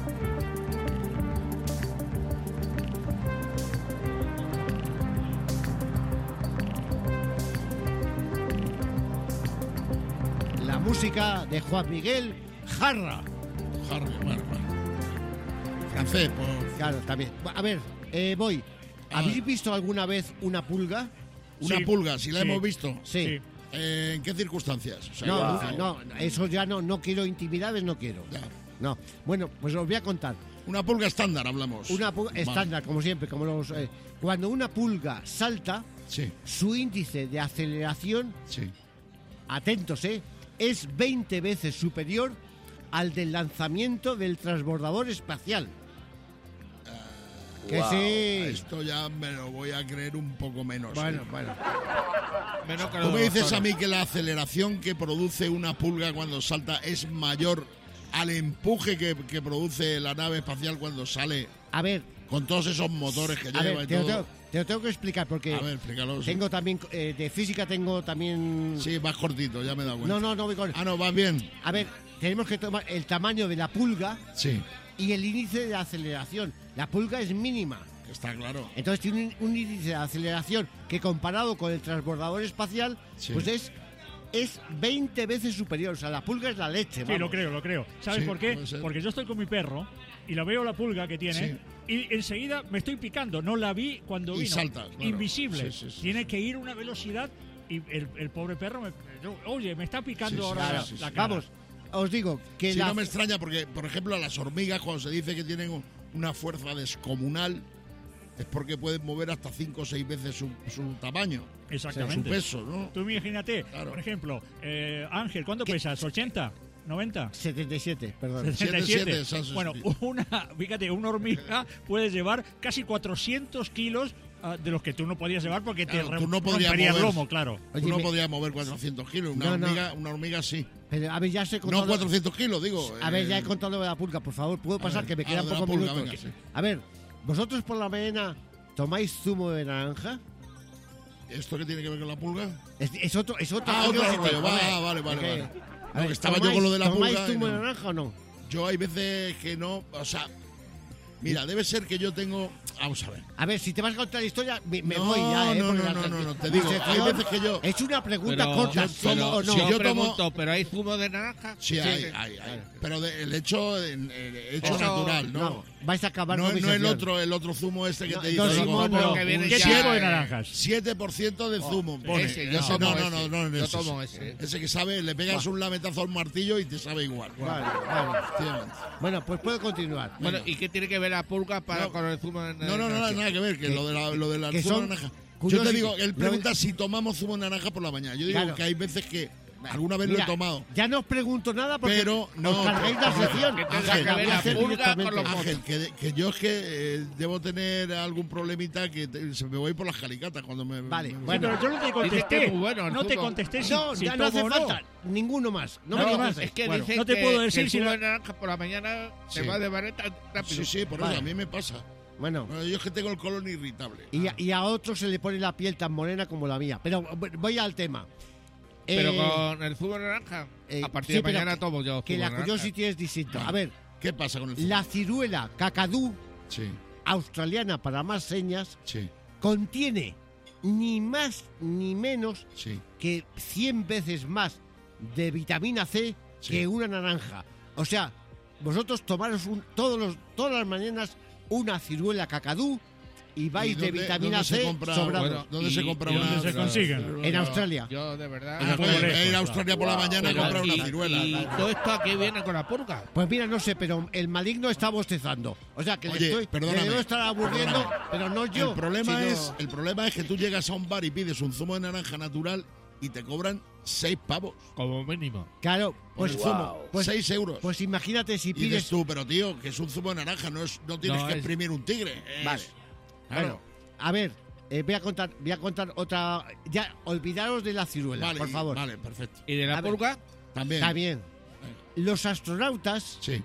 La música de Juan Miguel Jarra. Harry, bueno, bueno. Francés, pues. Claro, también. A ver, eh, voy. Ah. ¿Habéis visto alguna vez una pulga? Una Sí, pulga, si la sí. hemos visto. Sí. Sí. Eh, ¿En qué circunstancias? O sea, No, igual- no, no, eso ya no, no quiero intimidades, no quiero. Ya. No. Bueno, pues os voy a contar. Una pulga estándar, hablamos. Una pulga Vale. estándar, como siempre, como los. eh, cuando una pulga salta, Sí, su índice de aceleración, sí. atentos, ¿eh? Es veinte veces superior al del lanzamiento del transbordador espacial. Que Wow. sí. Esto ya me lo voy a creer un poco menos. Bueno, ¿eh? bueno. Menos que Tú los me dices toros. a mí que la aceleración que produce una pulga cuando salta es mayor al empuje que, que produce la nave espacial cuando sale A ver, con todos esos motores que a lleva ver, y te lo, todo. tengo, te lo tengo que explicar porque A ver, explícalo. sí. tengo también, eh, de física tengo también... Sí, vas cortito, ya me he dado cuenta. No, no, no voy con... Ah, no, vas bien. A ver, tenemos que tomar el tamaño de la pulga Sí, y el índice de aceleración. La pulga es mínima. está claro. Entonces tiene un, un índice de aceleración que comparado con el transbordador espacial, Sí. pues es, es veinte veces superior. O sea, la pulga es la leche. Sí, vamos. lo creo, lo creo. ¿Sabes Sí, por qué? puede ser. Porque yo estoy con mi perro y la veo la pulga que tiene y enseguida me estoy picando. No la vi cuando Y vino. saltas, claro. Invisible. Sí, sí, sí, tiene sí. que ir a una velocidad y el, el pobre perro me... yo, Oye, me está picando Sí, sí, ahora claro, la, sí, sí. la cara. Vamos, os digo que Sí, la... no me extraña porque, por ejemplo, a las hormigas, cuando se dice que tienen un- una fuerza descomunal, es porque pueden mover hasta cinco o seis veces su, su tamaño, su Exactamente. peso, ¿no? Tú imagínate, Claro. por ejemplo, eh, Ángel, ¿cuánto pesas? ¿ochenta? ¿noventa? setenta y siete, perdón. setenta y siete, esas- Bueno, una, fíjate, una hormiga puede llevar casi cuatrocientos kilos ah, de los que tú no podías llevar porque Claro, te tú no podrías rompería el mover. lomo, claro. Tú Oye, no me- podrías mover cuatrocientos kilos, una, No, no. hormiga, una hormiga sí. Pero, a ver, ya se he contado... No cuatrocientos kilos, digo. A ver, ya he eh, contado lo de la pulga, por favor, puedo pasar ver, que me ah, quedan lo de la pocos pulga, minutos. venga, sí. A ver, ¿vosotros por la mañana tomáis zumo de naranja? ¿Esto qué tiene que ver con la pulga? Es, es otro, es otro. Ah, otro curiosity, rollo, va, joder. vale, vale, Es que- vale. A No, ver, que estaba yo ¿tomáis- con lo de la ¿Tomáis pulga y zumo de no. naranja o no? Yo hay veces que no, o sea, mira, debe ser que yo tengo, vamos a ver. A ver, si te vas a contar la historia, me, me No, voy ya, ¿eh? no, porque no, la- no, no, no, te la digo, sección- hay veces que yo- He hecho una pregunta Pero- corta, yo ¿sí tomo- o no? si yo, yo tomo- pregunto, ¿pero hay zumo de naranja? Sí, hay, hay, hay. Pero de- el hecho, el, el hecho Eso- natural, ¿no? No, vais a acabar No, con mi no el sección. otro, el otro zumo este que No, te no, dice. Simón, digo, no. porque viene ¿Qué ya, tipo de eh, naranjas? siete por ciento de zumo, pone. ese, yo Ese, tomo no, no, ese. no, no, no, Yo ese. tomo ese. Ese que sabe, le pegas un lametazo al martillo y te sabe igual. Vale, vale. Efectivamente. Bueno, pues puedo continuar. Bueno, ¿y qué tiene que ver la pulga para No. con el zumo de naranja? No, no, no, nada que ver, que, Que- lo de la, lo de la que zumo de son naranja. Yo curiosi- te digo, él lo- pregunta si tomamos zumo de naranja por la mañana. Yo digo Claro. que hay veces que alguna vez lo Mira, he tomado. Ya no os pregunto nada porque Pero no, os cargáis la pero- sección. ¿Qué O tendrá sea, que la ver voy a la hacer pulga directamente. con los Ángel, que, que yo es que eh, debo tener algún problemita que te- se me voy por las calicatas cuando me... Vale, me- Sí, bueno. pero yo no te Dice que contesté. es muy bueno el no te zumo. contesté si, No, si ya no hace tomo o no. falta ninguno más. No, No, me no, digas Es que Bueno, dicen no te que, puedo que decir el si zumo la- de naranja por la mañana se Sí. va de vareta rápido. Sí, sí, por Vale. eso a mí me pasa. Bueno, Bueno, yo es que tengo el colon irritable. y a, y a otros se le pone la piel tan morena como la mía. Pero voy al tema. Pero Eh, con el zumo de naranja, eh, a partir sí, de pero mañana que- tomo yo Que zumo la de naranja. curiosity es distinto. A ver, ¿Qué pasa con el zumo? la ciruela cacadú Sí, australiana para más señas sí, contiene ni más ni menos sí. que cien veces más de vitamina C Sí. que una naranja. O sea, vosotros tomaros un, todos los, todas las mañanas una ciruela cacadú y vais de dónde- vitamina dónde se C compra- sobrados. bueno, ¿dónde se compra y una? dónde se consiguen? En Australia. Yo, de verdad. Ah, Pues, como lejos, ir a claro. Australia por la mañana a Pero, comprar una y, ciruela. y todo esto aquí viene con la purga. Pues mira, no sé, pero el maligno está bostezando. O sea, que Oye, le estoy, perdóname, le debo estar aburriendo, perdóname. pero no yo. El problema, sino- es, el problema es que tú llegas a un bar y pides un zumo de naranja natural y te cobran seis pavos. Como mínimo. Claro, pues zumo. Pues, seis euros. pues imagínate si y dices pides... tú, pero tío, que es un zumo de naranja, no, es, no tienes No, que es- exprimir un tigre. es- Vale. Claro. Bueno, a ver, eh, voy a contar voy a contar otra... Ya, olvidaros de la ciruela, Vale, por y- favor. Vale, perfecto. ¿Y de la A ver. purga? También. Está bien. Los astronautas Sí,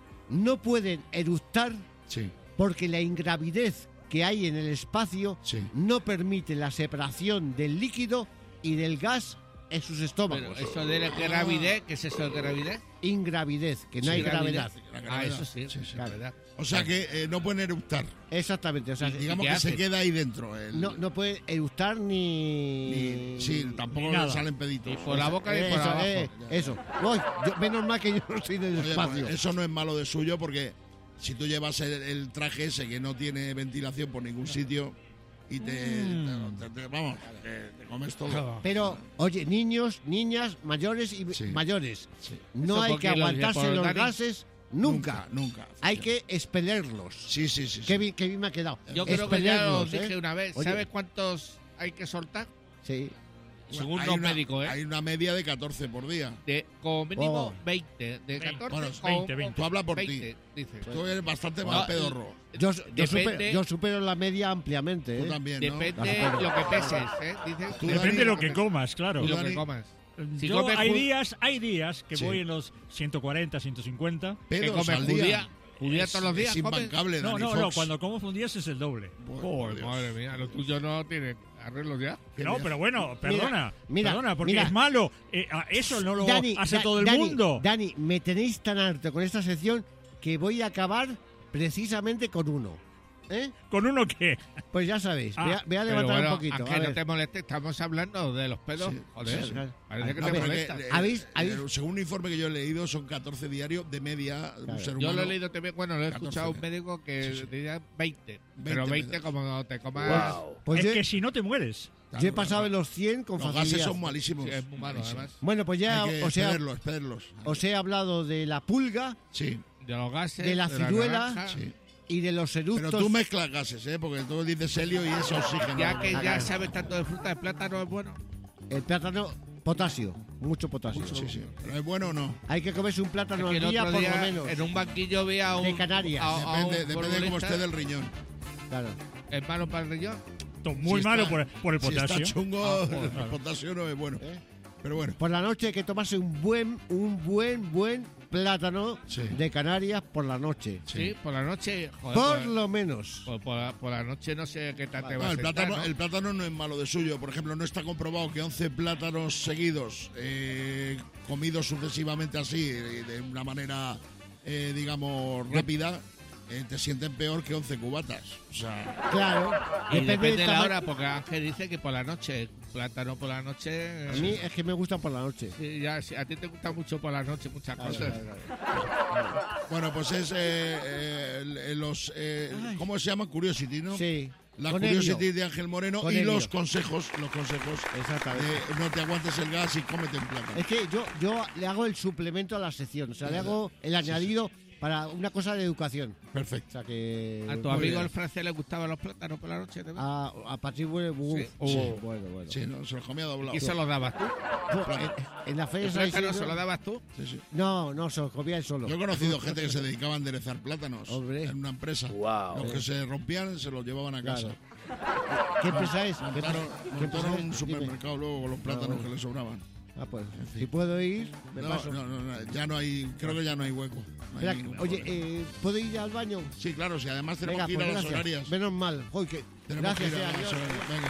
no pueden eructar sí, porque la ingravidez que hay en el espacio sí. no permite la separación del líquido y del gas en sus Pero estómagos. eso de la gravidez, ¿qué es eso de gravidez? Ingravidez, que no Sí, hay gravidez. gravedad. La Ah, gravedad. eso sí, Sí, sí. gravedad. O sea que eh, no pueden eructar. Exactamente, o sea, Digamos qué que se hacen? queda ahí dentro. el- no, no puede eructar ni... ni- sí, tampoco ni le nada. salen peditos. Ni por la boca ni por eso, abajo. eh, eso. Uy, yo- menos mal que yo no estoy en el Oye, espacio. pues, eso no es malo de suyo porque si tú llevas el, el traje ese que no tiene ventilación por ningún sitio y te, Mm. te- te- vamos, te, te comes todo. Pero, oye, niños, niñas, mayores y Sí. mayores, Sí. no Eso hay porque que los aguantarse por los Dani- gases nunca. Nunca. Hay que expelerlos. Sí, sí, sí. sí. Qué bien, qué bien me ha quedado. Yo creo que ya lo Expelerlos, dije ¿eh? una vez. Oye. ¿Sabes cuántos hay que soltar? Sí. Según Hay los una- médicos, ¿eh? Hay una media de catorce por día. De, como mínimo Oh. veinte. De catorce Bueno, como- veinte, veinte. Tú habla por veinte, ti. dice. Tú eres bastante Bueno, más pedorro. Yo, yo, Depende- supero, yo supero la media ampliamente. Tú ¿eh? también, ¿no? Depende Ajá. lo que peses, ¿eh? Dice. Tú, Depende Dani, de lo que comas, claro. Y lo Dani, que comas. Si Yo, comes hay ju- días, hay días que Sí. voy en los ciento cuarenta, ciento cincuenta. que pedos comes al día. judía, judía Es- todos los días, Es comes. imbancable, No, Dani no, no, Fox. cuando como fundías es el doble. Por Joder, Dios. madre mía, lo tuyo no tiene arreglos ya. ¿Qué No, me- pero bueno, perdona, mira, perdona, porque mira. es malo. Eh, ah, eso no lo Dani, hace Da- todo el Dani, mundo. Dani, me tenéis tan harto con esta sección que voy a acabar precisamente con uno. ¿Eh? ¿Con uno qué? Pues ya sabéis, Ah, voy, a, voy a Pero levantar bueno, un poquito. aunque a no ver. te moleste, estamos hablando de los pedos. Sí, Joder, sí, sí. parece que A te ver, molesta. Porque, eh, ¿Habéis- eh, habéis- según un informe que yo he leído, son catorce diarios de media un Claro. ser Yo humano. lo he leído también, bueno, lo he catorce escuchado a un días. médico que Sí, sí. diría veinte. Pero veinte veinte como te comas... Wow. Pues es yo, que si no te mueres. yo he pasado de los cien con Los facilidad. gases son malísimos. Sí, es muy malo, Malísimos. además. Bueno, pues ya Hay que os he, expederlos, expederlos. os he hablado de la pulga Sí, De los gases, De la ciruela, naranja, sí. y de los Pero eructos. tú mezclas gases, ¿eh? Porque tú dices helio y es oxígeno. Ya que ya Ah, sabes tanto de fruta, el plátano es bueno. El plátano, potasio, mucho potasio. Sí, sí. ¿Pero es bueno o no? Hay que comerse un plátano Es que al el día otro por día lo menos. en un banquillo vi a un... De Canarias. a- a un Depende, depende de cómo futbolista. esté del riñón. Claro. ¿Es malo para el riñón? To- Muy Si malo está- por, por el Si potasio. está chungo, Ah, joder, el claro. potasio no es bueno. ¿Eh? Pero bueno, Por la noche hay que tomarse un buen, un buen, buen plátano Sí. de Canarias por la noche. Sí, por la noche... Joder, Por por, lo menos. por- por la, por la noche no sé qué tal te va no, a el, sentar, plátano, ¿no? el plátano no es malo de suyo. Por ejemplo, no está comprobado que once plátanos seguidos, eh, comidos sucesivamente así, eh, de una manera, eh, digamos, rápida, eh, te sienten peor que once cubatas. O sea, Claro. Y depende del de la tama- hora, porque Ángel dice que por la noche, plátano por la noche... A mí es que me gusta por la noche. Sí, ya, sí, a ti te gusta mucho por la noche muchas Claro, cosas. claro, claro. bueno, pues es eh, eh, el- los... eh, ¿Cómo se llama? Curiosity, ¿no? Sí. La con Curiosity helio. de Ángel Moreno Con y helio. los consejos, los consejos Exactamente. de no te aguantes el gas y cómete un plátano. Es que yo, yo le hago el suplemento a la sección. O sea, le hago el añadido para una cosa de educación. O Perfecto. sea que. ¿A tu Muy amigo bien. el francés le gustaban los plátanos por la noche? ¿te ves? A, a Patrick Bueno, Sí. oh, bueno, bueno. Sí, no, se los comía doblado. ¿Y se los dabas tú? Pues, en, en la feria ¿El de San plátano Isidro- se lo dabas tú? Sí, sí. No, no, se lo comía él solo. Yo he conocido gente que se dedicaba a enderezar plátanos Hombre. en una empresa. Wow. Los que se rompían se los llevaban a casa. Claro. ¿Qué empresa es? ¿Qué Montaron, empresa- qué montaron empresa un es? Dime. supermercado luego con los plátanos bueno. que les sobraban. Ah, pues, si puedo ir, me No, paso. no, no, no, ya no hay, creo que ya no hay hueco. No hay Espera, ningún oye, problema. eh, ¿puedo ir al baño? Sí, claro, si además tenemos Venga, que ir pues a las gracias. horarias. Menos mal. Joder, que- Tenemos gracias, que ir eh, a las adiós. horarias. Venga.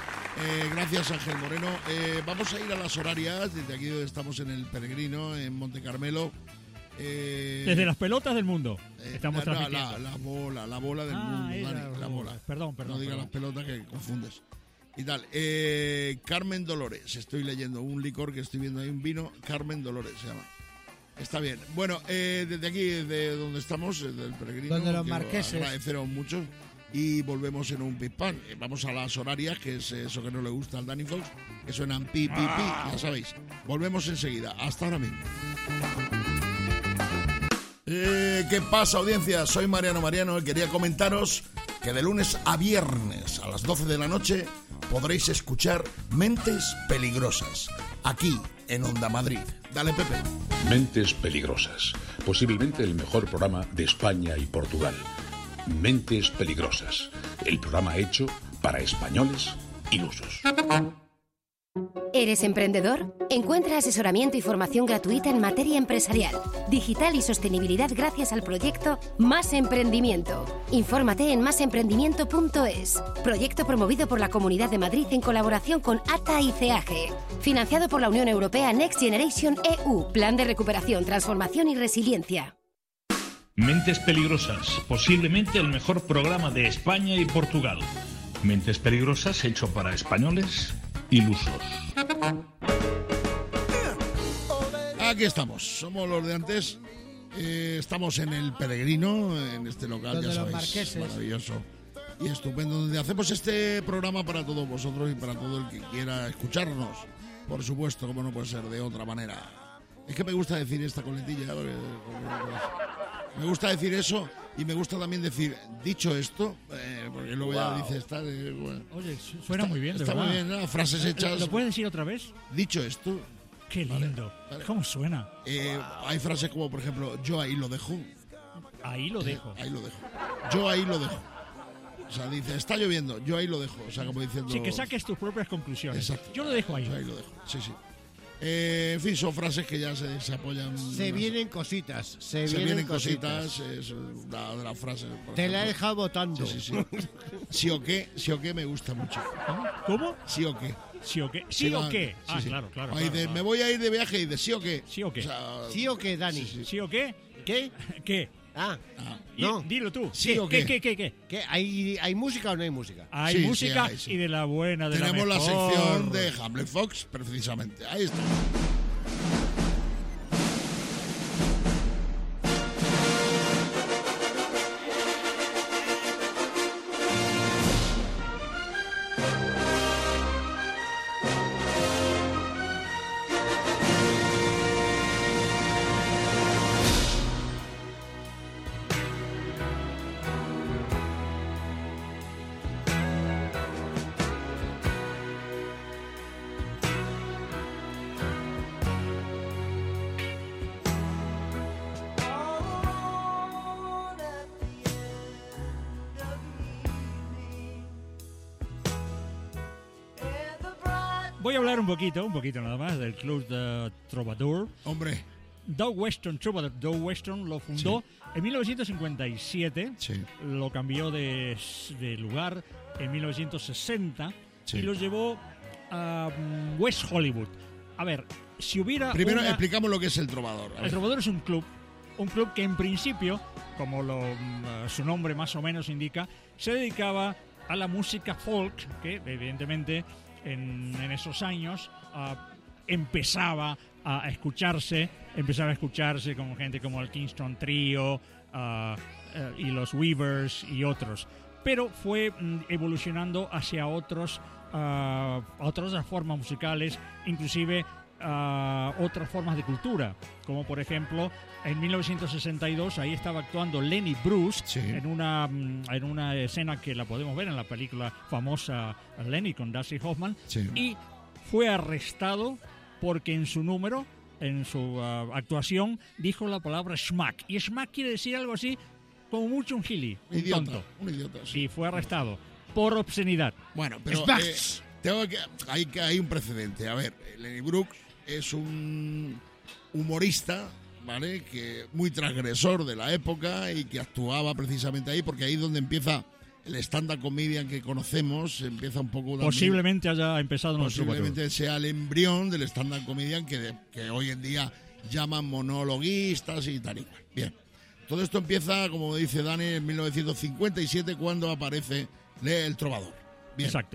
Eh, gracias, Ángel Moreno. Eh, vamos a ir a las horarias, desde aquí donde estamos en el Peregrino, en Monte Carmelo. Eh, Desde las pelotas del mundo. eh, Estamos la, la, transmitiendo. la, la bola, la bola del Ah, mundo, era Dani, la bola. Perdón, perdón. No digas perdón. las pelotas que confundes. Y tal. Eh, Carmen Dolores, estoy leyendo un licor que estoy viendo ahí, un vino. Carmen Dolores se llama. Está bien. Bueno, eh, desde aquí, desde donde estamos, desde el Peregrino, Donde los quiero marqueses. agradeceros mucho. y volvemos en un pip-pam. Vamos a las horarias, que es eso que no le gusta al Danny Fox, que suenan pi, pi, pi, ya sabéis. Volvemos enseguida. Hasta ahora mismo. Eh, ¿Qué pasa, audiencia? Soy Mariano Mariano y quería comentaros que de lunes a viernes a las doce de la noche podréis escuchar Mentes Peligrosas, aquí en Onda Madrid. Dale, Pepe. Mentes Peligrosas, posiblemente el mejor programa de España y Portugal. Mentes Peligrosas, el programa hecho para españoles ilusos. ¿Eres emprendedor? Encuentra asesoramiento y formación gratuita en materia empresarial, digital y sostenibilidad gracias al proyecto Más Emprendimiento. Infórmate en más emprendimiento punto es. Proyecto promovido por la Comunidad de Madrid en colaboración con A T A y C A G. Financiado por la Unión Europea Next Generation E U. Plan de recuperación, transformación y resiliencia. Mentes Peligrosas, posiblemente el mejor programa de España y Portugal. Mentes Peligrosas hecho para españoles ilusos. Aquí estamos, somos los de antes. Eh, estamos en el Peregrino, en este local, Donde ya los sabéis, marqueses. maravilloso y estupendo, donde hacemos este programa para todos vosotros y para todo el que quiera escucharnos. Por supuesto, como no puede ser de otra manera. Es que me gusta decir esta coletilla, porque, me gusta decir eso. Y me gusta también decir, dicho esto, eh, porque luego ya dice estar. Eh, bueno, Oye, suena está, muy bien, de está verdad. muy bien, ¿no? Frases hechas. ¿Lo puedes decir otra vez? Dicho esto. Qué lindo. Vale, vale. ¿Cómo suena? Eh, hay frases como, por ejemplo, yo ahí lo dejo. Ahí lo dejo. Eh, ahí lo dejo. Yo ahí lo dejo. O sea, dice, está lloviendo, yo ahí lo dejo. O sea, como diciendo. Sí, que saques tus propias conclusiones. Exacto. Yo lo dejo ahí. Yo ahí lo dejo. Sí, sí. Eh, en fin, son frases que ya se, se apoyan. Se vienen cositas. Se, Se vienen, vienen cositas. cositas. Es una de las frases. por Te la he ejemplo. dejado votando. Sí, sí, sí. Sí o qué, sí o qué me gusta mucho. ¿Cómo? Sí o qué. ¿Sí o qué? ¿Sí o qué? Sí, Ah, sí. claro, claro. Ahí claro, de, claro. me voy a ir de viaje y de sí o qué. ¿Sí o qué? O sea, ¿Sí o qué, Dani? sí, sí. ¿Sí o qué? ¿Qué? ¿Qué? Ah, Ah, Y- no. Dilo tú. ¿Sí o ¿Qué, qué? qué, qué, qué? ¿Qué? ¿Hay, ¿Hay música o no hay música? Hay Sí, sí, música hay, sí. y de la buena, de tenemos la la, mejor. sección de Hamlet Fox, precisamente. Ahí está. Voy a hablar un poquito, un poquito nada más, del club de Trovador. Hombre, Doug Weston, Troubadour Doug Weston lo fundó en mil novecientos cincuenta y siete, sí. lo cambió de, de lugar en mil novecientos sesenta Sí. y lo llevó a mm, West Hollywood. A ver, si hubiera Primero una- explicamos lo que es el trovador. A El ver. Trovador es un club, un club que en principio, como lo, mm, su nombre más o menos indica, se dedicaba a la música folk, que evidentemente en, en esos años ah, empezaba a escucharse, empezaba a escucharse como gente como el Kingston Trio ah, eh, y los Weavers y otros, pero fue mm, evolucionando hacia otros, ah, otras formas musicales, inclusive a otras formas de cultura, como por ejemplo en mil novecientos sesenta y dos ahí estaba actuando Lenny Bruce Sí. en una mm, en una escena que la podemos ver en la película famosa Lenny con Dusty Hoffman, Sí. y fue arrestado porque en su número, en su ah, actuación, dijo la palabra schmack, y schmack quiere decir algo así como mucho un gili, un Idiota, tonto, un idiota, sí. y fue arrestado por obscenidad. Bueno, pero Smacks. eh, tengo que, hay, que- hay un precedente. A ver, Lenny Brooks es un humorista, ¿vale? Que muy transgresor de la época y que actuaba precisamente ahí, porque ahí es donde empieza el stand-up comedian que conocemos, empieza un poco también- Posiblemente haya empezado en el posiblemente sea el embrión del stand-up comedian que, de- que hoy en día llaman monologuistas y tal y cual. Bien, todo esto empieza, como dice Dani, en mil novecientos cincuenta y siete, cuando aparece Le- El Trovador. Bien. Exacto.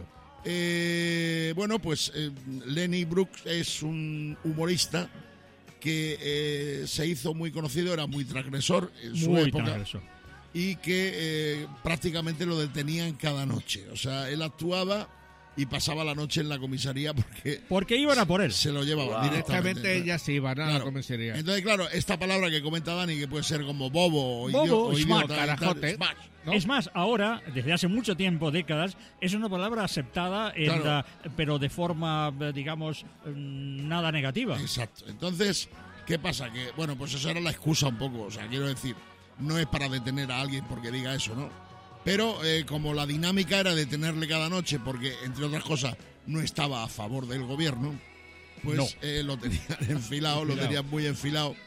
Eh, bueno, pues eh, Lenny Brooks es un humorista que eh, se hizo muy conocido, era muy transgresor en su Muy época. transgresor. y que eh, prácticamente lo detenían cada noche. O sea, él actuaba y pasaba la noche en la comisaría porque... Porque iban a por él. Se lo llevaban Wow. directamente. Directamente ellas sí iban a Claro. la comisaría. Entonces, claro, esta palabra que comenta Dani, que puede ser como bobo o, Bobo, idio- o smart, idiota, carajote. smash, ¿no? Es más, ahora, desde hace mucho tiempo, décadas, es una palabra aceptada, en Claro. la- pero de forma, eh, digamos, mm, nada negativa. Exacto. Entonces, ¿qué pasa? Que, bueno, pues eso era la excusa un poco. O sea, quiero decir, no es para detener a alguien porque diga eso, ¿no? Pero eh, como la dinámica era detenerle cada noche porque, entre otras cosas, no estaba a favor del gobierno, pues No. eh, lo tenían enfilado, lo Enfilado. tenían muy enfilado.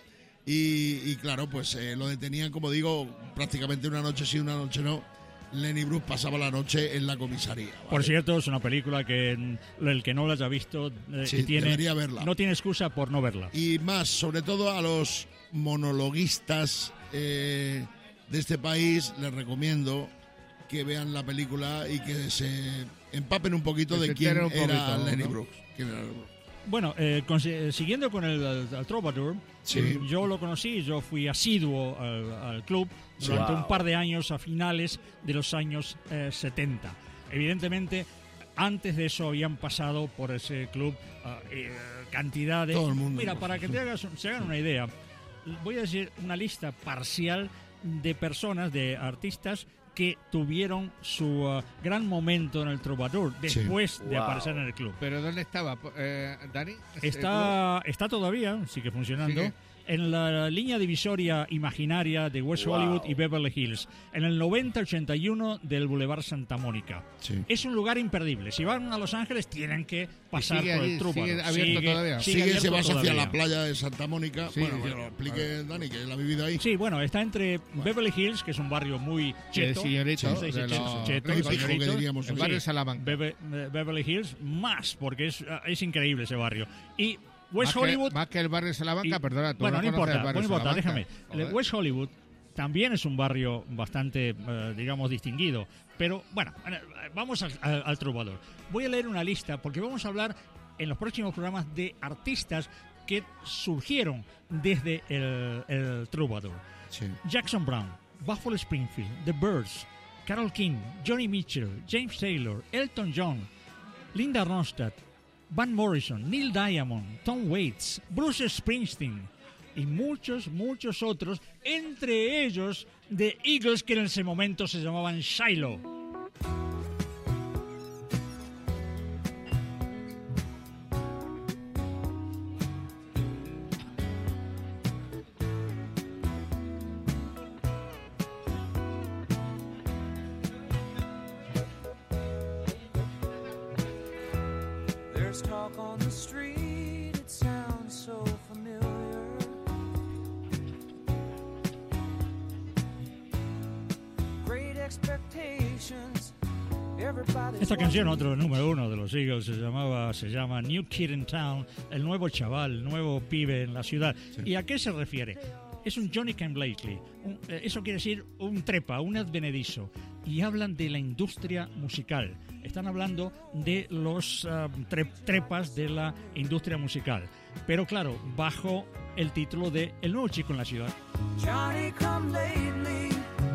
Y, y claro, pues eh, lo detenían, como digo, prácticamente una noche sí, una noche no. Lenny Bruce pasaba la noche en la comisaría. ¿vale? Por cierto, es una película que mm, el que no la haya visto eh, Sí, tiene, debería verla. no tiene excusa por no verla. Y más, sobre todo a los monologuistas eh, de este país, les recomiendo que vean la película y que se empapen un poquito Que de se quién enteren un era poquito, Lenny ¿no? Bruce. quién era Lenny Bruce. Bueno, eh, consi- siguiendo con el, el- el Troubadour, Sí. eh, yo lo conocí, yo fui asiduo al, al club durante Wow. un par de años a finales de los años eh, setenta. Evidentemente, antes de eso habían pasado por ese club ah, eh, cantidad de... Todo el mundo. Mira, para que te hagas, se hagan una idea, voy a decir una lista parcial de personas, de artistas que tuvieron su ah, gran momento en el Troubadour después de Wow. aparecer en el club. ¿Pero dónde estaba, eh, Dani? Está, está todavía, sigue funcionando, Sigue. en la línea divisoria imaginaria de West Wow. Hollywood y Beverly Hills, en el noventa ochenta y uno del Boulevard Santa Mónica. Sí. Es un lugar imperdible. Si van a Los Ángeles tienen que pasar sigue por allí, el Troubadour. sigue abierto todavía. sigue Sigue, se abierto vas hacia todavía. la playa de Santa Mónica. Sí, bueno, sí. que lo explique Dani, que él ha vivido ahí. Sí, bueno, está entre Beverly Hills, que es un barrio muy cheto. señorito, Sí, sí, de cheto, los cheto, ricos, señorito. que diríamos El Sí. barrio Salamanca. Bebe- eh, Beverly Hills más, porque es, es increíble ese barrio. Y West más Hollywood... Que, más que el barrio Salamanca, Y- perdona, tú bueno, no, conoces importa, el barrio no importa, Salamanca. déjame. Joder. El West Hollywood también es un barrio bastante, eh, digamos, distinguido. Pero, bueno, eh, vamos al, al, al Troubadour. Voy a leer una lista porque vamos a hablar en los próximos programas de artistas que surgieron desde el, el Troubadour. Sí. Jackson Brown, Buffalo Springfield, The Byrds, Carole King, Johnny Mitchell, James Taylor, Elton John, Linda Ronstadt, Van Morrison, Neil Diamond, Tom Waits, Bruce Springsteen y muchos, muchos otros, entre ellos The Eagles, que en ese momento se llamaban Shiloh. There's talk on the street, it sounds so familiar. Great expectations, everybody's Esta canción, watching. otro número uno de los Eagles, se llamaba, se llama New Kid in Town, el nuevo chaval, el nuevo pibe en la ciudad. ¿Y a qué se refiere? Es un Johnny Ken Blakely, un- eh, eso quiere decir un trepa, un advenedizo, y hablan de la industria musical. Están hablando de los ah, tre- trepas de la industria musical, pero claro, bajo el título de El nuevo chico en la ciudad. Johnny come lately,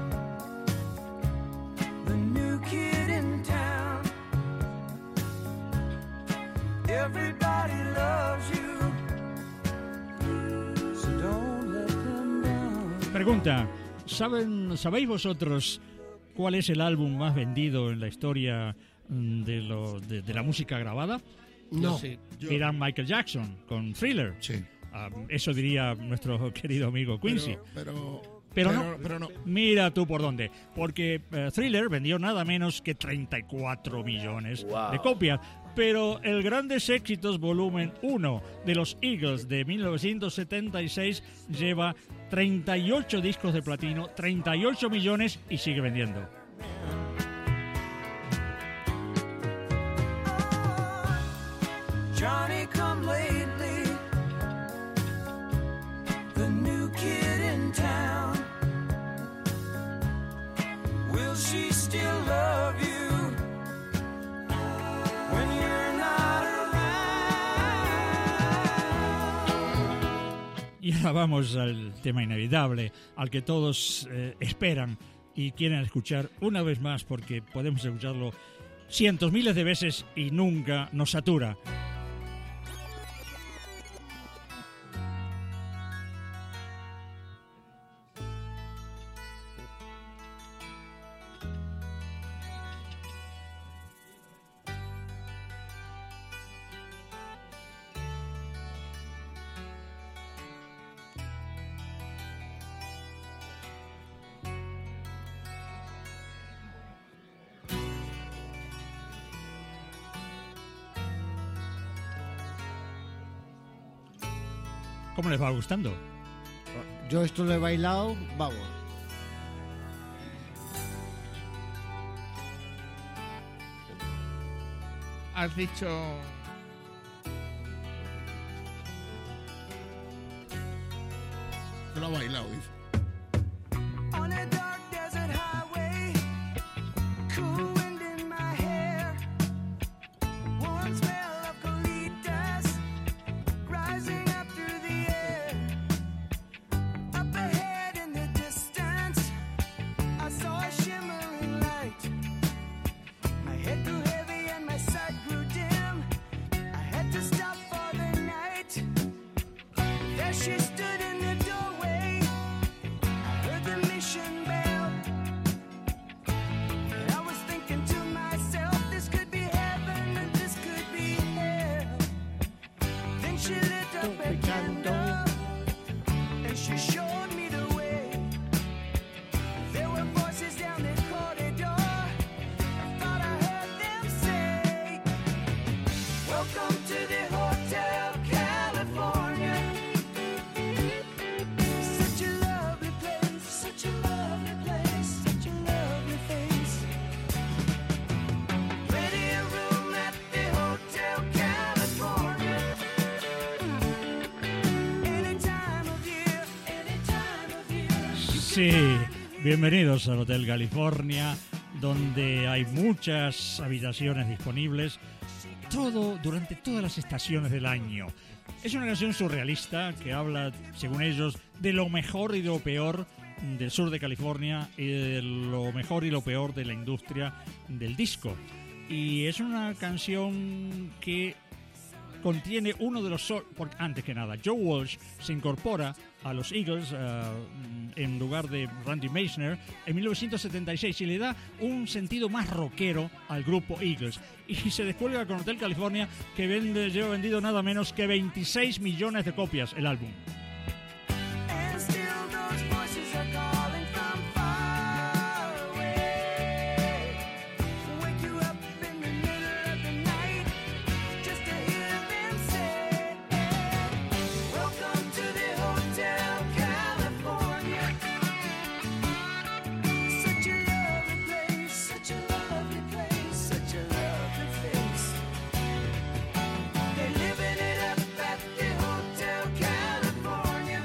the new kid in town. Everybody loves you, so don't let them down. Pregunta, ¿saben, ¿sabéis vosotros cuál es el álbum más vendido en la historia mm, de, lo, de, de la música grabada? No. Sí. Yo- Era Michael Jackson con Thriller. Sí. Ah, eso diría nuestro querido amigo Quincy. Pero, Pero pero, no. pero no. Mira tú por dónde. Porque eh, Thriller vendió nada menos que treinta y cuatro millones Wow. de copias. Pero el Grandes Éxitos volumen uno de los Eagles de mil novecientos setenta y seis lleva treinta y ocho discos de platino, treinta y ocho millones y sigue vendiendo. Johnny come lately, the new kid in town. Will she still love you when you're not around? Y ahora vamos al tema inevitable, al que todos eh, esperan y quieren escuchar una vez más, porque podemos escucharlo cientos, miles de veces y nunca nos satura. ¿Cómo les va gustando? Yo esto lo he bailado, vamos. Has dicho... Que lo ha bailado, dice. On a dark desert highway, cool wind in my hair, warm smell of colitas rising up through the air. Up ahead in the distance, I saw a shimmering light. My head grew heavy and my sight grew dim. I had to stop for the night. There she stood in the doorway. I heard the mission bell. And I was thinking to myself, this could be heaven and this could be hell. Then she lit up a candle and she showed me the way. There were voices down the corridor. I thought I heard them say, welcome to the Hotel California. Such a lovely place, such a lovely place, such a lovely face. Plenty of room at the Hotel California. Any time of year, any time of year. Sí, bienvenidos al Hotel California, donde hay muchas habitaciones disponibles, todo durante todas las estaciones del año. Es una canción surrealista que habla, según ellos, de lo mejor y de lo peor del sur de California y de lo mejor y lo peor de la industria del disco. Y es una canción que contiene uno de los... so- porque antes que nada, Joe Walsh se incorpora a los Eagles uh, en lugar de Randy Meisner en mil novecientos setenta y seis y le da un sentido más rockero al grupo Eagles. Y se descuelga con Hotel California, que vende, lleva vendido nada menos que veintiséis millones de copias el álbum. And still those voices are calling from far away. Wake you up in the middle of the night just to hear them say, welcome to the Hotel California. Such a lovely place, such a lovely place, such a lovely face. They're living it up at the Hotel California.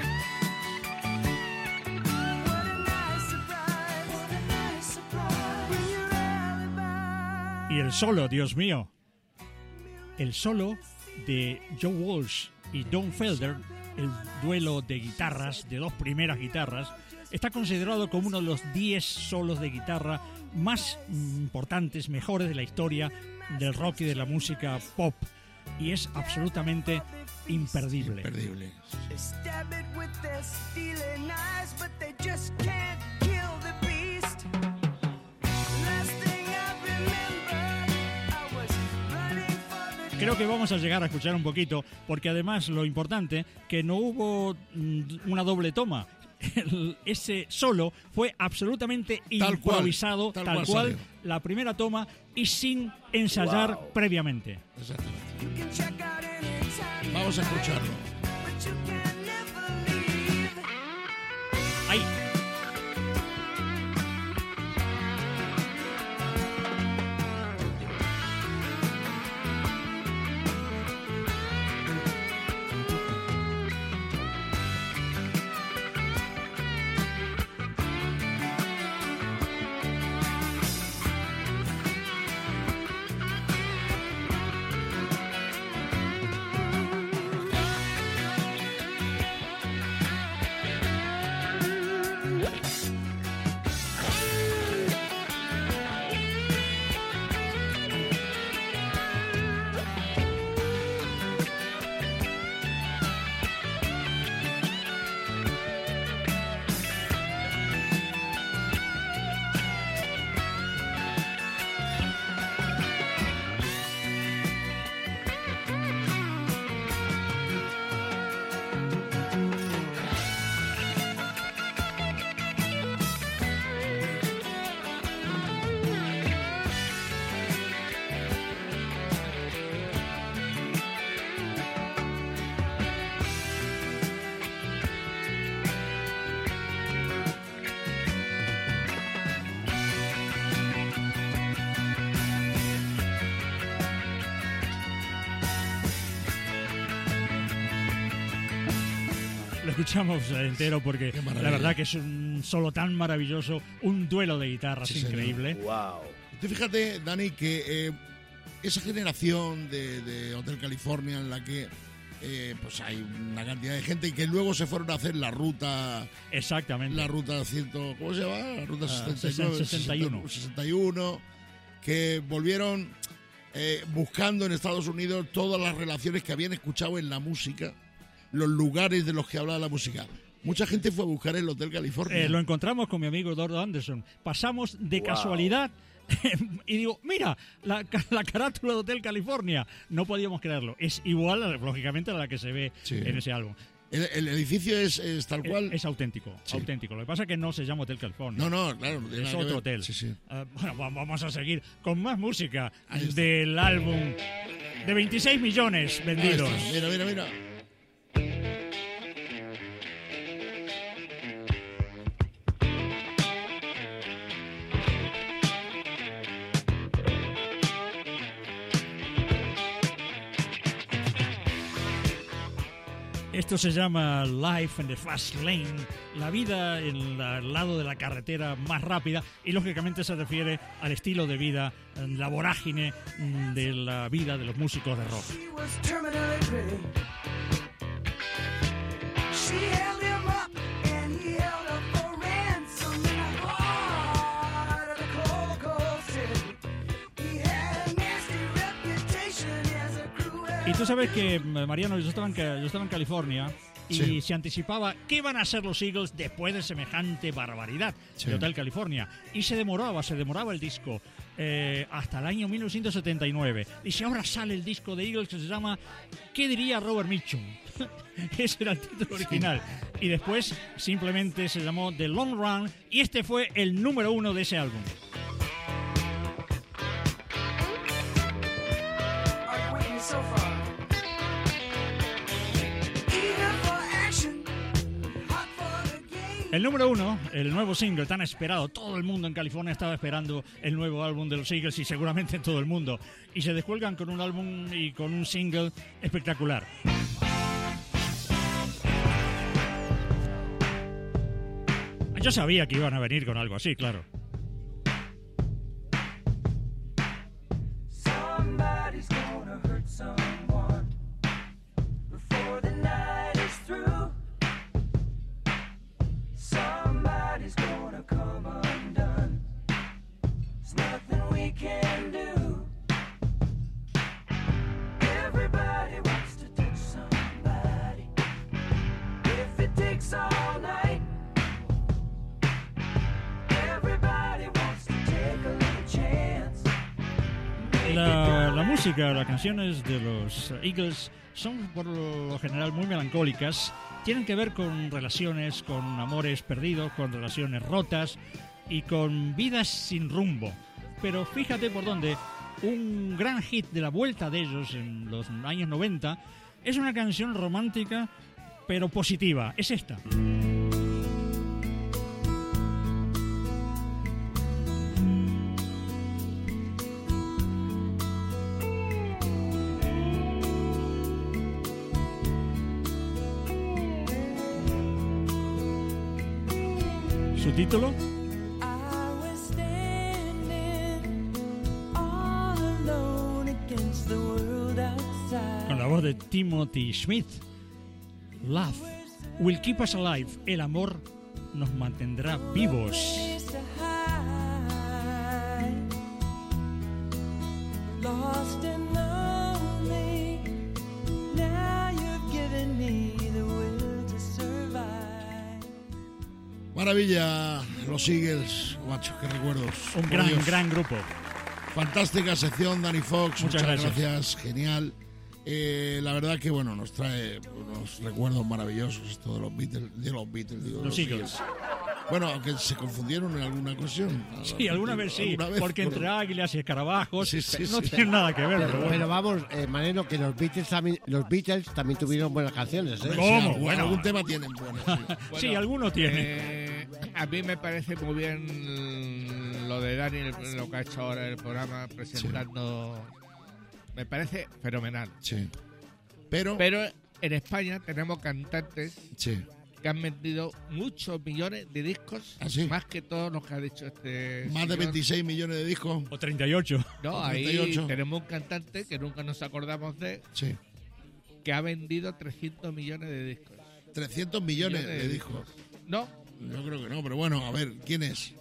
What a nice surprise, what a nice surprise. When you're alibi. Y el solo, Dios mío. El solo de Joe Walsh y Don Felder, el duelo de guitarras, de dos primeras guitarras, está considerado como uno de los diez solos de guitarra más importantes, mejores de la historia del rock y de la música pop. Y es absolutamente imperdible. Imperdible. They stab it with their steely knives, but they just can't kill the beast. Last thing I remember, I was running for the Creo que vamos a llegar a escuchar un poquito, porque además lo importante, que no hubo mm, una doble toma. El- ese solo fue absolutamente Tal cual, improvisado, tal tal, cual cual, salió. la primera toma y sin ensayar previamente. Exactamente. You can check out anytime. Vamos a escucharlo. But you can never leave. ¡Ay! escuchamos entero porque la maravilla. verdad que es un solo tan maravilloso, un duelo de guitarras Sí, señor. increíble. Wow. Tú fíjate, Dani, que eh, esa generación de, de Hotel California en la que eh, pues hay una cantidad de gente y que luego se fueron a hacer la ruta, Exactamente. la ruta cien, ¿cómo se llama? La ruta Ah, sesenta y nueve, sesenta y uno. sesenta y uno, que volvieron eh, buscando en Estados Unidos todas las relaciones que habían escuchado en la música, los lugares de los que hablaba la música. Mucha gente fue a buscar el Hotel California. Eh, lo encontramos con mi amigo Eduardo Anderson. Pasamos de Wow. casualidad y digo, mira, la, la carátula de Hotel California. No podíamos creerlo. Es igual, lógicamente, a la que se ve Sí. en ese álbum. El, el edificio es, es tal cual. Es, es auténtico, Sí. auténtico. Lo que pasa es que no se llama Hotel California. No, no, claro. no tiene Es nada que otro ver. hotel. Sí, sí. Ah, bueno, va- vamos a seguir con más música Ahí está. del álbum de veintiséis millones Ahí vendidos. está. Mira, mira, mira. Esto se llama Life in the Fast Lane, la vida en la- al lado de la carretera más rápida, y lógicamente se refiere al estilo de vida, en la vorágine mm, de la vida de los músicos de rock. She was terminally pretty. She held him up and he held her for ransom in the heart of the cold, cold city. He had a nasty reputation as a cruel. Y tú sabes que, mm, Mariano, yo estaba en, Ca- yo estaba en California y Sí. se anticipaba qué iban a hacer los Eagles después de semejante barbaridad Sí. de Hotel California. Y se demoraba, se demoraba el disco eh, hasta el año mil novecientos setenta y nueve. Y si ahora sale el disco de Eagles que se llama ¿Qué diría Robert Mitchum? Ese era el título original. Y después simplemente se llamó The Long Run y este fue el número uno de ese álbum. Are you with me so far? Eager for action, hot for the game. El número uno, el nuevo single tan esperado, todo el mundo en California estaba esperando el nuevo álbum de los Eagles y seguramente en todo el mundo. Y se descuelgan con un álbum y con un single espectacular. Yo sabía que iban a venir con algo así, claro. Somebody's gonna hurt someone before the night is through. Somebody's gonna come undone. There's nothing we can do. Everybody wants to touch somebody. If it takes all night. Everybody wants to take a little chance. La, la música, las canciones de los Eagles son por lo general muy melancólicas. Tienen que ver con relaciones, con amores perdidos, con relaciones rotas y con vidas sin rumbo. Pero fíjate por dónde un gran hit de la vuelta de ellos en los años noventa es una canción romántica pero positiva. Es esta. Su título, I was standing all alone against the world outside. con la voz de Timothy Smith. Love will keep us alive. El amor nos mantendrá vivos. Place to hide. Lost and lonely. Now you've given me the will to survive. Maravilla, los Eagles, macho, qué recuerdos. Un Por gran, Dios. gran grupo. Fantástica sección, Dani Fox. Muchas gracias. gracias, genial. Eh, la verdad que, bueno, nos trae unos recuerdos maravillosos esto de los Beatles, de los Beatles, digo, de Los Eagles. Bueno, aunque se confundieron en alguna ocasión. Sí, alguna vez sí, Alguna vez, porque entre bueno. águilas y escarabajos Sí, sí, no sí. tienen nada que ver. Pero, Pero bueno. pero vamos, eh, Maneno, que los Beatles también, los Beatles también tuvieron buenas canciones, ¿eh? ¿Cómo? Sí, algún, Bueno. algún tema tienen bueno. Sí. Sí, alguno tiene. Eh, a mí me parece muy bien lo de Dani, lo que ha hecho ahora en el programa, presentando. Me parece fenomenal. Sí. Pero, Pero en España tenemos cantantes sí. que han vendido muchos millones de discos, ¿Ah, sí? más que todos los que ha dicho este Más de señor. veintiséis millones de discos. O treinta y ocho. No, o ahí treinta y ocho. tenemos un cantante que nunca nos acordamos de, Sí. que ha vendido trescientos millones de discos. trescientos millones de discos. No, Yo creo que no, pero bueno, a ver, ¿quién es?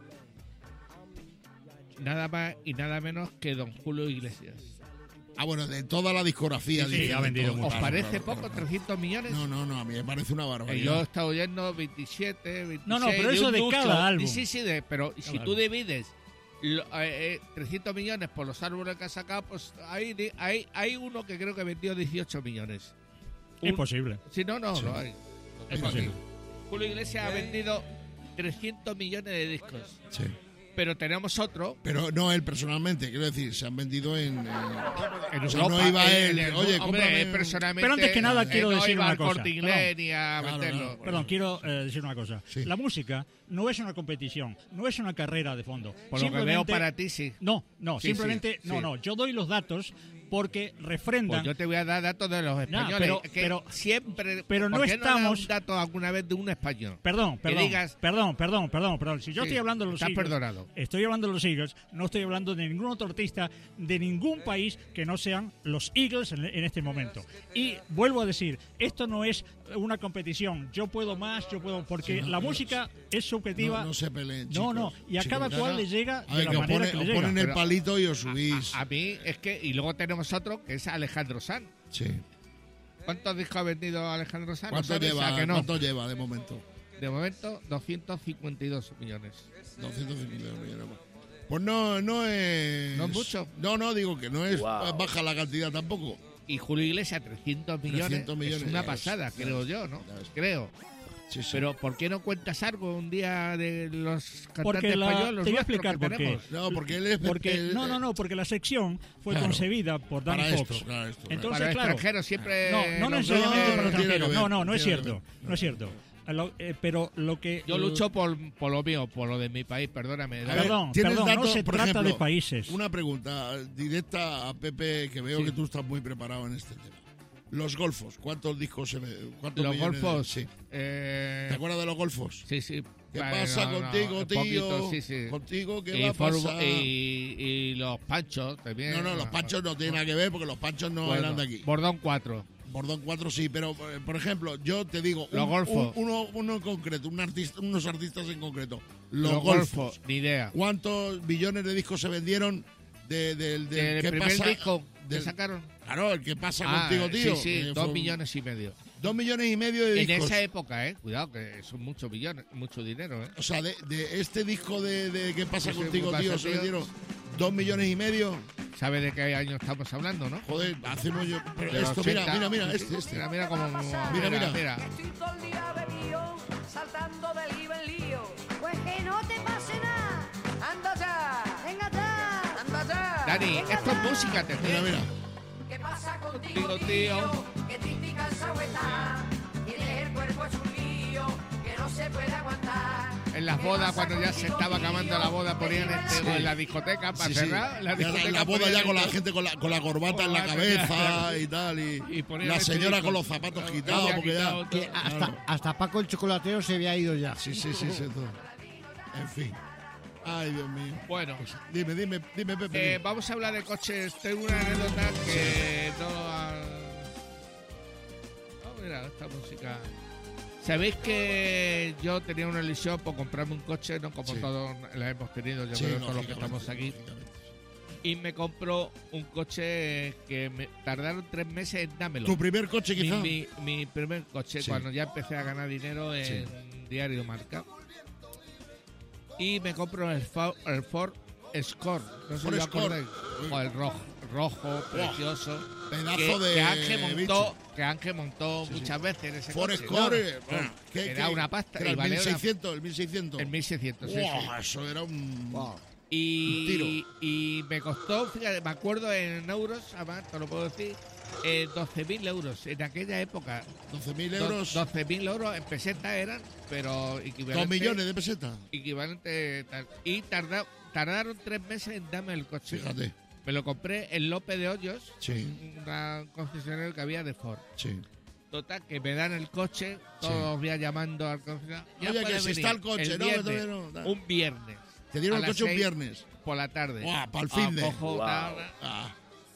nada más y nada menos que don Julio Iglesias. Ah, bueno, de toda la discografía. Sí, sí, dice, ha de vendido todo. mucho. ¿Os Claro, parece claro, poco, claro. trescientos millones? No, no, no, a mí me parece una Eh, barbaridad. yo he estado oyendo veintisiete, veintiséis... No, no, pero eso un de ducho. cada álbum. Sí, sí, de, pero si Cada tú álbum. divides lo- eh, eh, trescientos millones por los árboles que ha sacado, pues hay, di- hay, hay uno que creo que vendió dieciocho millones. Un- Imposible. Si no, no, Sí. lo hay. Lo tengo Imposible. aquí. Julio Iglesias ha vendido trescientos millones de discos. Sí. Pero tenemos otro. Pero no él personalmente, quiero decir, se han vendido en... en- En O sea, Europa, no iba en- él, en el- oye, hombre, cómprame él un- personalmente. Pero antes que nada eh, quiero no decir iba una al cosa. Corte Inglés ni a Claro, venderlo. claro. Perdón, quiero eh, decir una cosa. Sí. La música no es una competición, no es una carrera de fondo. Por lo que veo Simplemente- para ti, sí. No, no, Sí, simplemente, sí, no, sí. no. Yo doy los datos porque refrendan. Pues yo te voy a dar datos de los españoles. pero- Es que pero- siempre. pero no ¿por qué estamos- das un dato alguna vez de un español? Perdón, Que perdón, digas- perdón, perdón, perdón, perdón. Si yo Sí, estoy hablando de los estás Eagles, perdonado. estoy hablando de los Eagles, no estoy hablando de ningún otro artista de ningún país que no sean los Eagles en, en este momento. Y vuelvo a decir, esto no es una competición. Yo puedo más, yo puedo, porque Sí, no, la pero- música es subjetiva. No, no se peleen, No, chicos. no, y a Chicos, cada ya cual no. le llega A de ver, la que os manera pone- que le os llega. ponen el Pero- palito y os subís. A, a mí es que. Y luego tenemos otro que es Alejandro Sanz. Sí. ¿Cuántos discos ha vendido Alejandro Sanz? ¿No ¿Cuánto sabes? lleva, ¿A que no? ¿Cuánto lleva de momento? De momento, doscientos cincuenta y dos millones. doscientos cincuenta millones más. Pues no, no es... ¿No es mucho? No, no, digo que no es baja la cantidad tampoco. Y Julio Iglesias, trescientos millones. trescientos millones, Es una ya ves, pasada, ya creo ves, yo, ¿no? ya ves. Creo. Sí, sí. Pero ¿por qué no cuentas algo un día de los cantantes Porque la- españoles? los te voy a nuestros explicar que por qué. tenemos? No, porque él es... Porque, él- no, no, no, porque la sección fue Claro. concebida por Danny Para Fox. esto, claro, esto, claro. Entonces, Para claro. extranjeros siempre... No, no los- necesariamente no, para los tiene que extranjeros. ver, No, no, no es tiene que cierto. ver. No es cierto. A lo- eh, pero lo que. Yo lucho por, por lo mío, por lo de mi país, perdóname. A David. ver, Perdón, ¿tienes perdón, no datos, se por trata ejemplo, de países. Una pregunta directa a Pepe, que veo Sí. que tú estás muy preparado en este tema. Los golfos, ¿cuántos discos se ve? ¿Cuántos Los millones de- golfos... Sí. eh, ¿Te acuerdas de los golfos? Sí, sí. ¿Qué Vale, pasa no, no, contigo, un tío? poquito, sí, sí. ¿Contigo qué y, va a Forbo- pasar? y, y los panchos también. No, no, los panchos no tienen nada que ver porque los panchos no Bueno, eran de aquí. Bordón cuatro. Bordón cuatro sí, pero eh, por ejemplo, yo te digo, Los un- golfos. un- uno, uno en concreto, un artista, unos artistas en concreto. Los, Los golfos. golfos, ni idea. ¿Cuántos millones de discos se vendieron de, del del El qué primer pasa? disco que del- sacaron. Claro, el que pasa Ah, contigo, tío. Sí, sí, que dos fue- millones y medio. Dos millones y medio de En discos. esa época, eh. Cuidado, que son muchos millones, mucho dinero, eh. O sea, de, de este disco de, de ¿Qué pasa Sí, sí, contigo, ¿qué pasa, tío? Se tío? vendieron dos millones y medio. ¿Sabes de qué año estamos hablando, no? Joder, hacemos yo. Pero De los esto, mira, ochenta. mira, mira, este, este. Mira, mira cómo. Mira, Mira, mira. mira. Estoy todo el día bebido, saltando de lío en lío. Pues que no te pase nada. ¡Anda ya! Venga ya. ¡Anda ya! Dani, esto es música, te Mira, mira. ¿Qué pasa contigo, Contigo, tío? tío. Que triste y cansado está. Tienes el cuerpo hecho un lío que no se puede aguantar. En las ¿Qué bodas, pasa cuando ya se contigo, estaba tío? acabando la boda, ponían Que este te en la discoteca para Sí, sí. cerrar. La, Ya discoteca la boda ponían ya con la esto. gente con la, con la corbata en la Corbata, cabeza claro. y tal. Y, Y ponían la este señora disco. con los zapatos Claro, quitados ya porque ya. quitado Que todo. hasta, Claro. hasta Paco el chocolatero se había ido ya. Sí, sí, sí, sí. todo. En fin. Ay, Dios mío. Bueno, Dime, dime, dime, Pepe. eh, dime. vamos a hablar de coches. Tengo una anécdota que no han... Oh, mira, esta música. ¿Sabéis que yo tenía una ilusión por comprarme un coche? No como Sí. todos la hemos tenido, yo Sí, creo todos los que lógicamente, estamos aquí. lógicamente. Y me compró un coche que me tardaron tres meses en dármelo. ¿Tu primer coche, mi, quizá? mi, mi primer coche, Sí. cuando ya empecé a ganar dinero en Sí. Diario Marca. Y me compro el, Fa- el Ford Escort. No sé Ford si lo Escort. acordáis. O el rojo, rojo, precioso. Pedazo que, de que Ángel montó, bicho. que Ángel montó Sí, sí. muchas veces en ese Ford coche. Escort. No, eh, bueno, ¿qué- era qué- una pasta. Era y el valía una- mil seiscientos, el mil seiscientos. el mil seiscientos, sí, Buah, sí. eso era un... Wow. Y, Un tiro. y me costó, fíjate, me acuerdo en euros, además te lo puedo decir, eh, doce mil euros. En aquella época, doce mil do- euros, doce mil euros en pesetas eran, pero equivalente. dos millones de pesetas. Equivalente tal. Y tarda- tardaron tres meses en darme el coche. Fíjate. Me lo compré en López de Hoyos, Sí, un concesionario que había de Ford. sí. Total, que me dan el coche, todos los días llamando al concesionario. Ya Oye, que puedes si venir está el coche, el no, viernes, todavía no, no. un viernes. Te dieron a el las coche un seis viernes. Por la tarde. Guau, pa'l Ah, fin de. cojo, Guau. tal, Ah,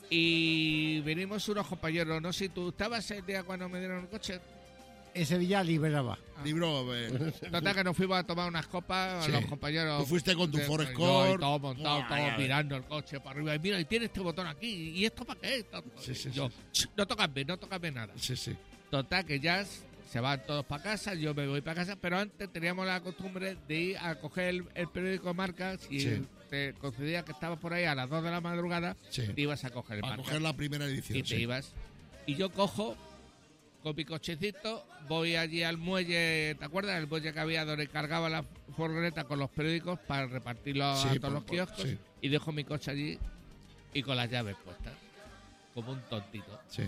y venimos unos compañeros, no sé si tú estabas el día cuando me dieron el coche. Ese día liberaba. libró. eh. Total, que nos fuimos a tomar unas copas, Sí. los compañeros. Tú fuiste con tu de- Ford yo Escort. y todo montado, Buah, todos ya ves. mirando el coche para arriba. Y mira, y tiene este botón aquí. ¿Y esto para qué? Sí, sí, yo, sí. "Ch, no tocadme, no tocadme nada. Sí, sí. Total, que ya se van todos para casa, yo me voy para casa, pero antes teníamos la costumbre de ir a coger el, el periódico Marca, si Sí. te concedía que estabas por ahí a las dos de la madrugada, Sí. te ibas a coger el Para Marca. coger la primera edición. y te sí. ibas. Y yo cojo con mi cochecito, voy allí al muelle, ¿te acuerdas? El muelle que había donde cargaba la furgoneta con los periódicos para repartirlos Sí, a todos por- los por- kioscos, sí. y dejo mi coche allí y con las llaves puestas, como un tontito. Sí.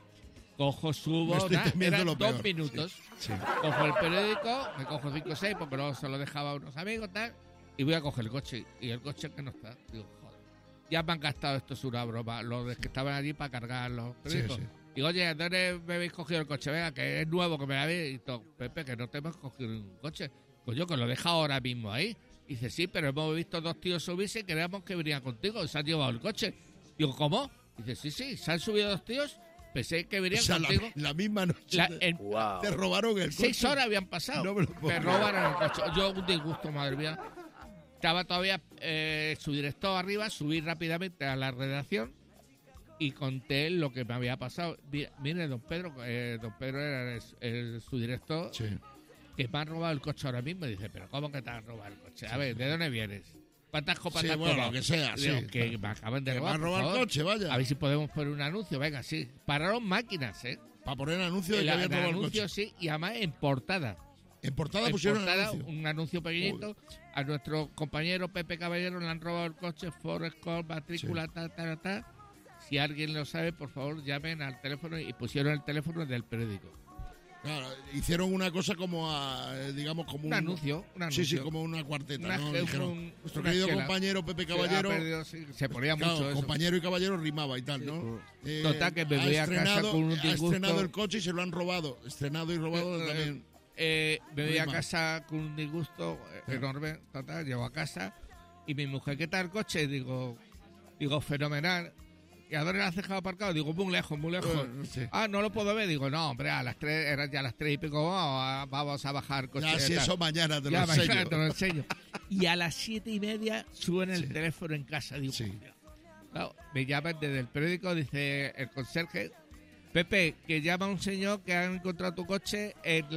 Cojo, subo, Me estoy nada, temiendo eran lo dos peor. minutos. Sí. Cojo el periódico, me cojo cinco o seis, porque luego se lo dejaba a unos amigos, tal, y voy a coger el coche. Y el coche que no está. Digo, joder, ya me han gastado, esto es una broma, los que estaban allí para cargar los periódicos. Sí, sí. Digo, oye, ¿dónde me habéis cogido el coche? Venga, que es nuevo, que me lo habéis... Y todo, Pepe, que no te hemos cogido un coche. Coño, que lo deja ahora mismo ahí. Y dice, sí, pero hemos visto dos tíos subirse y creíamos que venían contigo y se han llevado el coche. Digo, ¿cómo? Dice, sí, sí, se han subido dos tíos, pensé que O venían sea, la, contigo. la misma noche La- te, en- Wow. te robaron el coche. Seis horas habían pasado. No me lo puedo me creer. robaron el coche. Yo un disgusto, madre mía. Estaba todavía eh, su director arriba, subí rápidamente a la redacción y conté lo que me había pasado. Mi- Mire, don Pedro, eh, don Pedro era el, el- su director, Sí. que me han robado el coche ahora mismo. Y dice, pero ¿cómo que te han robado el coche? A ver, ¿de dónde vienes? ¿Cuántas copas Sí, te has bueno, tomado? lo que sea, Y digo, sí. que me acaban de Que robar, me han por robado el favor. coche, vaya. A ver si podemos poner un anuncio. Venga, sí. Pararon máquinas, ¿eh? Para poner anuncio de El, que habían el robado el anuncio, coche. sí, y además en portada. En portada En pusieron portada, anuncio. un anuncio pequeñito. A nuestro compañero Pepe Caballero le han robado el coche, Ford Escort, matrícula, tal, tal, tal. Si alguien lo sabe, por favor, llamen al teléfono y pusieron el teléfono del periódico. Claro, hicieron una cosa como, a, eh, digamos, como Un anuncio, un Sí, sí, anuncio. como una cuarteta, Una ¿no? que- Dijeron, un- nuestro una querido esquela. compañero Pepe Se ha Caballero, perdido, sí, se ponía claro, mucho eso. compañero y caballero rimaba y tal, ¿no? Eh, Total, que me ha voy a casa estrenado- con un Ha disgusto. estrenado el coche y se lo han robado. Estrenado y robado Eh, también. Eh, me voy a Rima. casa con un disgusto eh, enorme, total, llego a casa y mi mujer, ¿qué tal el coche? Y digo, digo, fenomenal. ¿Y a dónde lo has dejado aparcado? Digo, muy lejos, muy lejos. Eh, sí. Ah, no lo puedo ver. Digo, no, hombre, a las tres, eran ya las tres y pico, vamos a, vamos a bajar el coche. Ya, si tal. eso mañana te lo Ya, enseño. mañana te lo enseño. Y a las siete y media suena el teléfono en casa. Digo, Sí. claro, me llaman desde el periódico, dice el conserje, Pepe, que llama un señor que ha encontrado tu coche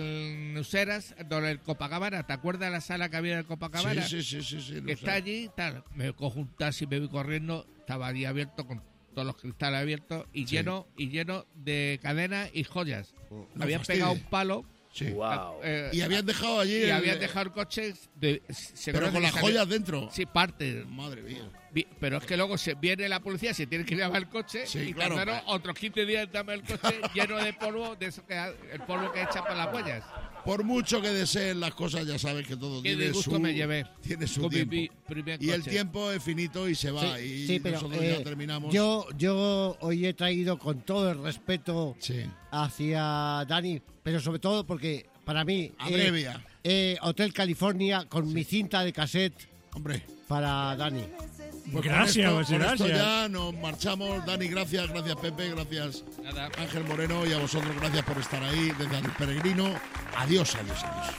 en Useras, donde el Copacabana. ¿Te acuerdas de la sala que había en el Copacabana? Sí, sí, sí, sí, sí, lo Que sé. está allí, tal. Me cojo un taxi, me voy corriendo, estaba allí abierto con todos los cristales abiertos y Sí. lleno y lleno de cadenas y joyas. No Habían fastidies. pegado un palo. Sí. Wow. eh, Y habían dejado allí. y el- habían dejado el coche de, se Pero conoce con que las sale- joyas dentro. Sí, parte. Madre mía. Vi- Pero es que luego se viene la policía, se tiene que llevar el coche Sí, y claro. tardaron otros quince días en darme el coche lleno de polvo, de eso que el polvo que echan para las huellas. Por mucho que deseen las cosas, ya sabes que todo Qué tiene disgusto su, me llevé. tiene su Con mi tiempo. pi- primer Y el coche. tiempo es finito y se va. y Sí, pero nosotros eh, ya terminamos. yo, yo hoy he traído con todo el respeto Sí. hacia Dani, pero sobre todo porque para mí eh, Abrevia. eh, Hotel California con mi cinta de cassette Hombre. para Dani. Pues Gracias, con esto, con esto gracias. ya nos marchamos. Dani, gracias. Gracias, Pepe. Gracias, Nada. Ángel Moreno. Y a vosotros, gracias por estar ahí desde el peregrino. Adiós, adiós, adiós.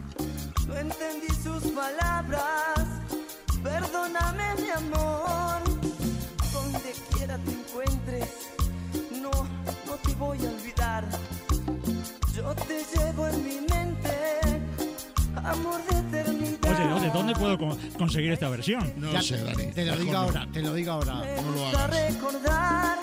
No entendí sus palabras, perdóname mi amor, donde quiera te encuentres, no, no te voy a olvidar, yo te llevo en mi mente, amor de eternidad. Oye, oye, ¿dónde puedo con- conseguir esta versión? No Ya sé, Dani. Te lo mejor digo no. ahora, te lo digo ahora. Me no lo gusta hagas. recordar